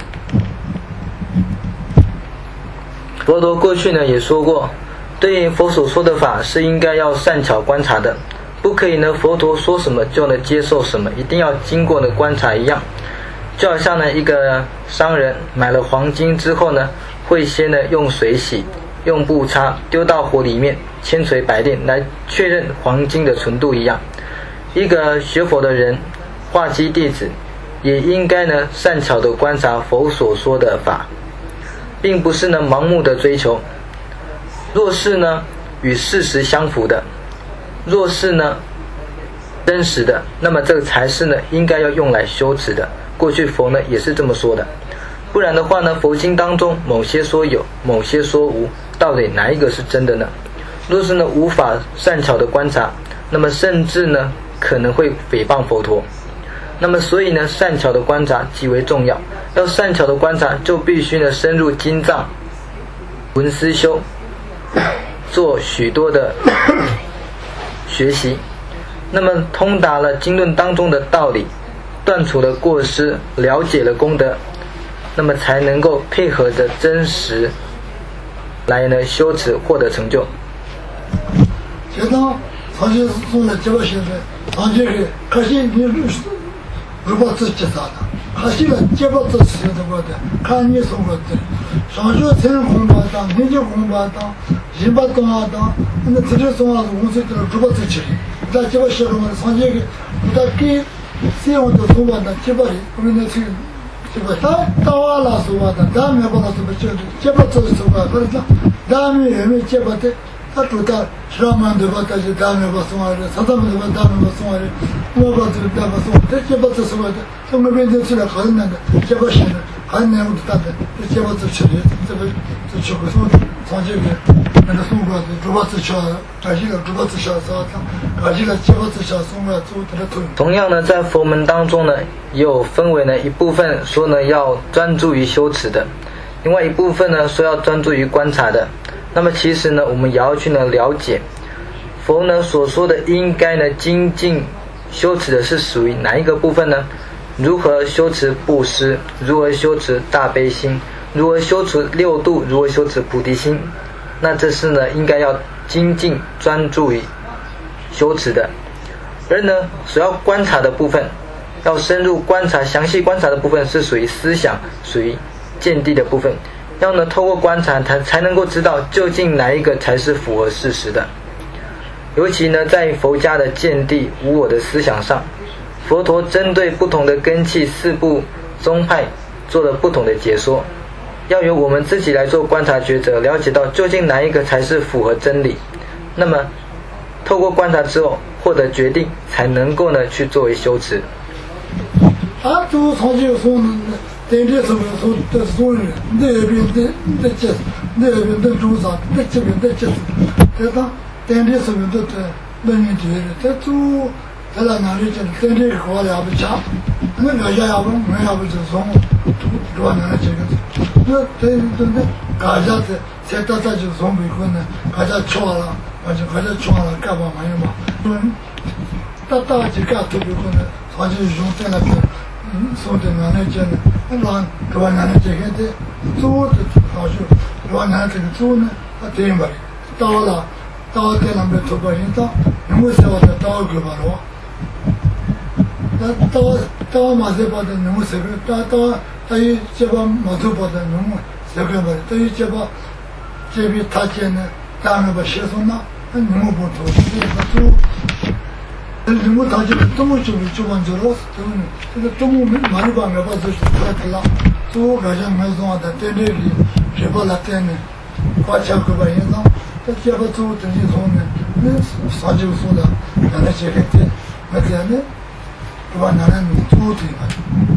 佛陀过去呢也说过，对佛所说的法是应该要善巧观察的，不可以呢佛陀说什么就能接受什么，一定要经过的观察一样。就好像呢一个商人买了黄金之后呢，会先呢用水洗，用布擦，丢到火里面，千锤百炼来确认黄金的纯度一样。一个学佛的人，化机弟子，也应该呢善巧的观察佛所说的法，并不是呢盲目的追求。若是呢与事实相符的，若是呢真实的，那么这个才是呢应该要用来修持的。过去佛呢也是这么说的，不然的话呢，佛经当中某些说有，某些说无，到底哪一个是真的呢？若是呢无法善巧的观察，那么甚至呢可能会诽谤佛陀。那么所以呢善巧的观察极为重要，要善巧的观察就必须呢深入经藏，闻思修，做许多的学习，那么通达了经论当中的道理，断除了过失，了解了功德，那么才能够配合着真实来呢修持，获得成就。 现在长期送了这个现在，长期给可惜你如果自己啥的，可惜了结果自己的过的，看你说过的，上学才公巴当，研究公巴当，人巴当啊当，那自己送啊公司的如果自己，那结果写了嘛，长期给，他给。这样的说法呢，结果里我们那去，结果到完了说法的，咱们把它怎么解决？结果这是说法，可是咱们也没结果的，他主打上面对吧？但是咱们把送来的，他们对吧？咱们把送来的，我把这个咱们送，这结果这说法的，从那边就出来很难的，结果现在很难的大的，这结果这吃的，这个这吃不说的，长期的。那个送过的，如果自小，而且如果自小少，而且结果自小送过做的头。 同样呢，在佛门当中呢，也有分为呢一部分说呢要专注于修持的，另外一部分呢说要专注于观察的。那么其实呢，我们也要去呢了解，佛呢所说的应该呢精进修持的是属于哪一个部分呢？如何修持布施？如何修持大悲心？如何修持六度？如何修持菩提心？那这是呢应该要精进专注于修持的。而呢所要观察的部分，要深入观察详细观察的部分是属于思想，属于见地的部分，要呢透过观察才能够知道究竟哪一个才是符合事实的。尤其呢在佛家的见地无我的思想上，佛陀针对不同的根器四部宗派做了不同的解说，要由我们自己来做观察抉择，了解到究竟哪一个才是符合真理，那么透过观察之后获得决定，才能够呢去作为修持。 啊，就长期说呢，在这上面说的所有人，那边的结，那边的中上，那这边的结，在他在这上面都那人觉得，在做在哪里讲，在这个话了不强，那个要不没要不就说，主要拿这个。那大家才到这就从美国呢，大家错了，而且大家错了，干嘛没有嘛？到就干特别可能，他就用在那边，说的原来讲的，那主要原来这个的做的好像，主要原来这个做呢，他这样吧，到在那边做过现在，因为说的到个吧咯，到马上把的农这个到。对于这个毛头包的农这个吧，对于这个这边他家呢，当然把写上了，那农不做，这个做，农他家的动物就完成了，这个动物马里巴没把这出来了，做个像没做的，在那里谁把它在呢，花钱给把人上， 这结合做等于说呢，那啥就说的，让他写个字，那这样呢，对吧？让他做对嘛。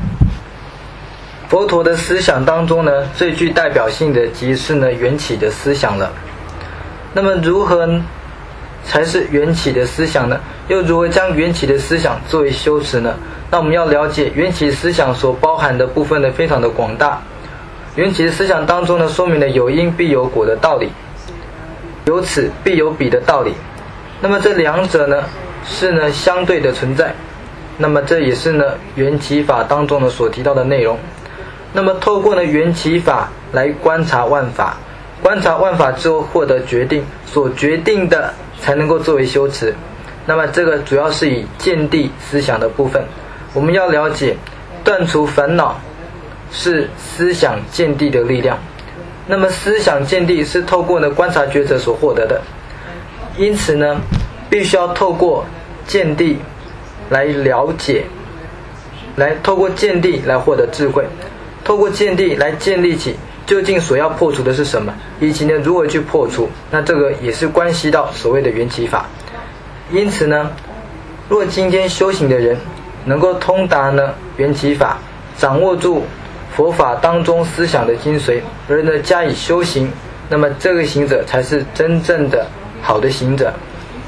佛陀的思想当中呢，最具代表性的即是呢缘起的思想了。那么如何才是缘起的思想呢？又如何将缘起的思想作为修持呢？那我们要了解缘起思想所包含的部分呢，非常的广大。缘起的思想当中呢，说明了有因必有果的道理，有此必有彼的道理。那么这两者呢，是呢相对的存在。那么这也是呢缘起法当中呢所提到的内容。那么透过呢缘起法来观察万法，观察万法之后获得决定，所决定的才能够作为修持。那么这个主要是以见地思想的部分。我们要了解断除烦恼是思想见地的力量。那么思想见地是透过呢观察觉者所获得的，因此呢必须要透过见地来了解，透过见地来获得智慧，透过见地来建立起究竟所要破除的是什么，以及呢如何去破除。那这个也是关系到所谓的缘起法。因此呢，若今天修行的人能够通达呢缘起法，掌握住佛法当中思想的精髓，而呢加以修行，那么这个行者才是真正的好的行者。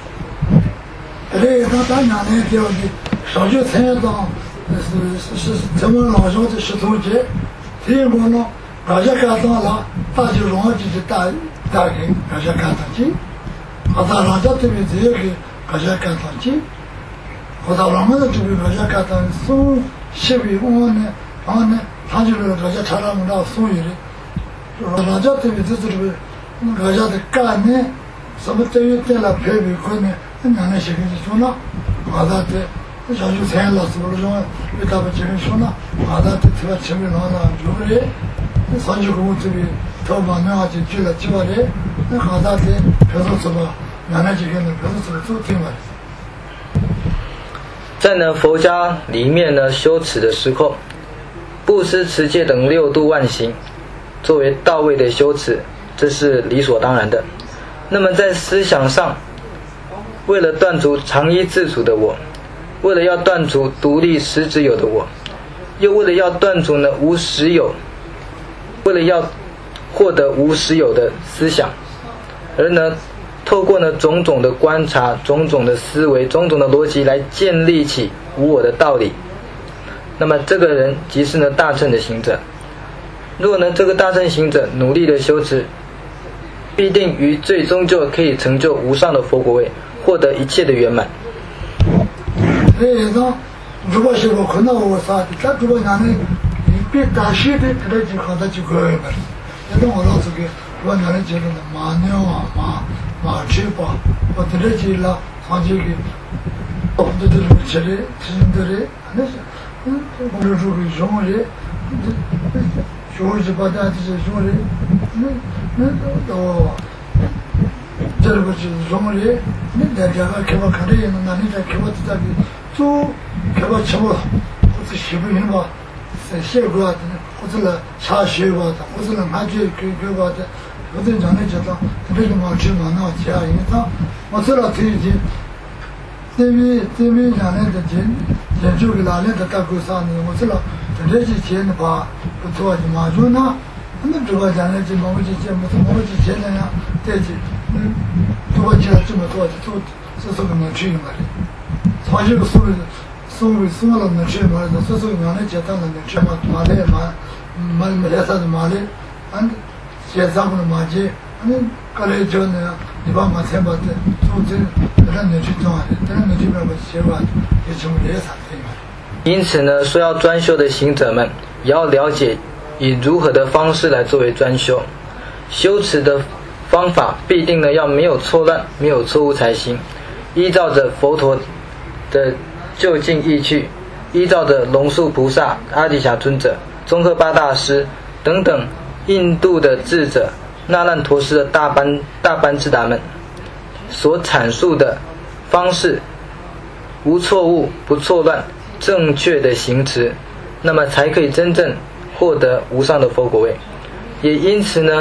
咱娘呢叫的上学参当是咱们老乡的石头节，听过呢，大家看到了，大就容易的大概大家看上去，好在大家这边这个大家看上去，好在我们的这边大家看到送西北方呢，然后呢，他就是大家查到我们那送的，就是大家这边这边大家的干呢，什么对于对了配备困难，那娘呢些个就说呢，好在的。小学参老师不是说，为他们这边说呢，他特别前面老了，如果嘞，上去跟我这边头发那就去了，去了嘞，那好在的，别说什么，原来这个呢，别说什么都听了。 在呢佛家里面呢修持的时候，布施、持戒等六度万行，作为到位的修持，这是理所当然的。那么在思想上，为了断除常依自主的我，为了要断除独立实质有的我，又为了要断除呢无实有，为了要获得无实有的思想，而呢透过呢种种的观察、种种的思维、种种的逻辑来建立起无我的道理。那么这个人即是呢大乘的行者。如果呢这个大乘行者努力的修持，必定于最终就可以成就无上的佛果位，获得一切的圆满。 如果是我看到我啥的，他如果让你别大些的，他就看到就可以了。那种我老这个，如果让你觉得呢，马牛啊，马车吧，我这里去了，上去个，我这里吃的，吃的嘞，那是，我这说个什么嘞？说是把它就是说的，那哦。这个是什么嘞？你大家给我看的，那你再给我这个做，给我吃不，或者洗不赢吧，洗过的，或者了茶洗过的，或者了买去给我的，或者让你知道，这个毛吃毛闹吃啊，因为他我知道这一天，这边让人的研究给哪里的大锅上呢？我知道这些钱的话，不错的嘛，就那。那如果将来这某些节目，某些节那样，在这，多讲这么多的，这是个能去嘛的。他这个送了能去嘛的，这是个原来接到能去嘛，马来没来啥子马来，俺接上的马街，俺刚才叫那样，你把马才把的，做这让能去做的，但是能去那个写完，也成为来啥子嘛。 因此呢，说要专修的行者们，也要了解以如何的方式来作为专修，修持的方法必定呢要没有错乱、没有错误才行。依照着佛陀的就近义趣，依照着龙树菩萨、阿底峡尊者、宗喀巴大师等等印度的智者、那烂陀师的大班智达们所阐述的方式，无错误、不错乱，正确的行持，那么才可以真正获得无上的佛果位。也因此呢，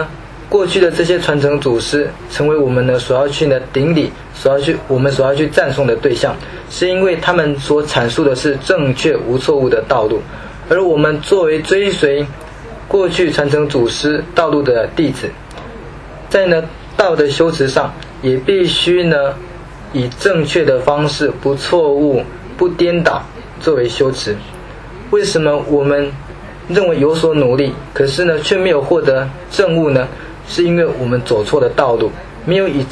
过去的这些传承祖师成为我们呢所要去呢顶礼，我们所要去赞颂的对象，是因为他们所阐述的是正确无错误的道路，而我们作为追随过去传承祖师道路的弟子，在呢道的修持上也必须呢以正确的方式，不错误不颠倒作为修持。为什么我们认为有所努力，可是呢却没有获得证悟呢？是因为我们走错了道路，没有以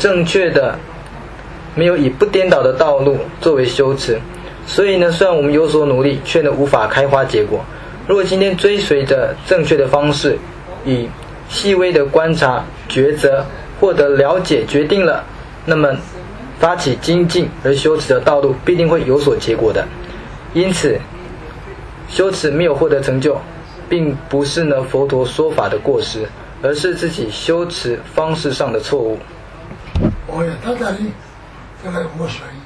不颠倒的道路作为修持。所以呢，虽然我们有所努力，却呢无法开花结果。如果今天追随着正确的方式，以细微的观察、抉择、获得了解、决定了，那么发起精进而修持的道路必定会有所结果的。因此，修持没有获得成就，并不是呢佛陀说法的过失，而是自己修持方式上的错误。 我也大家的再来活水。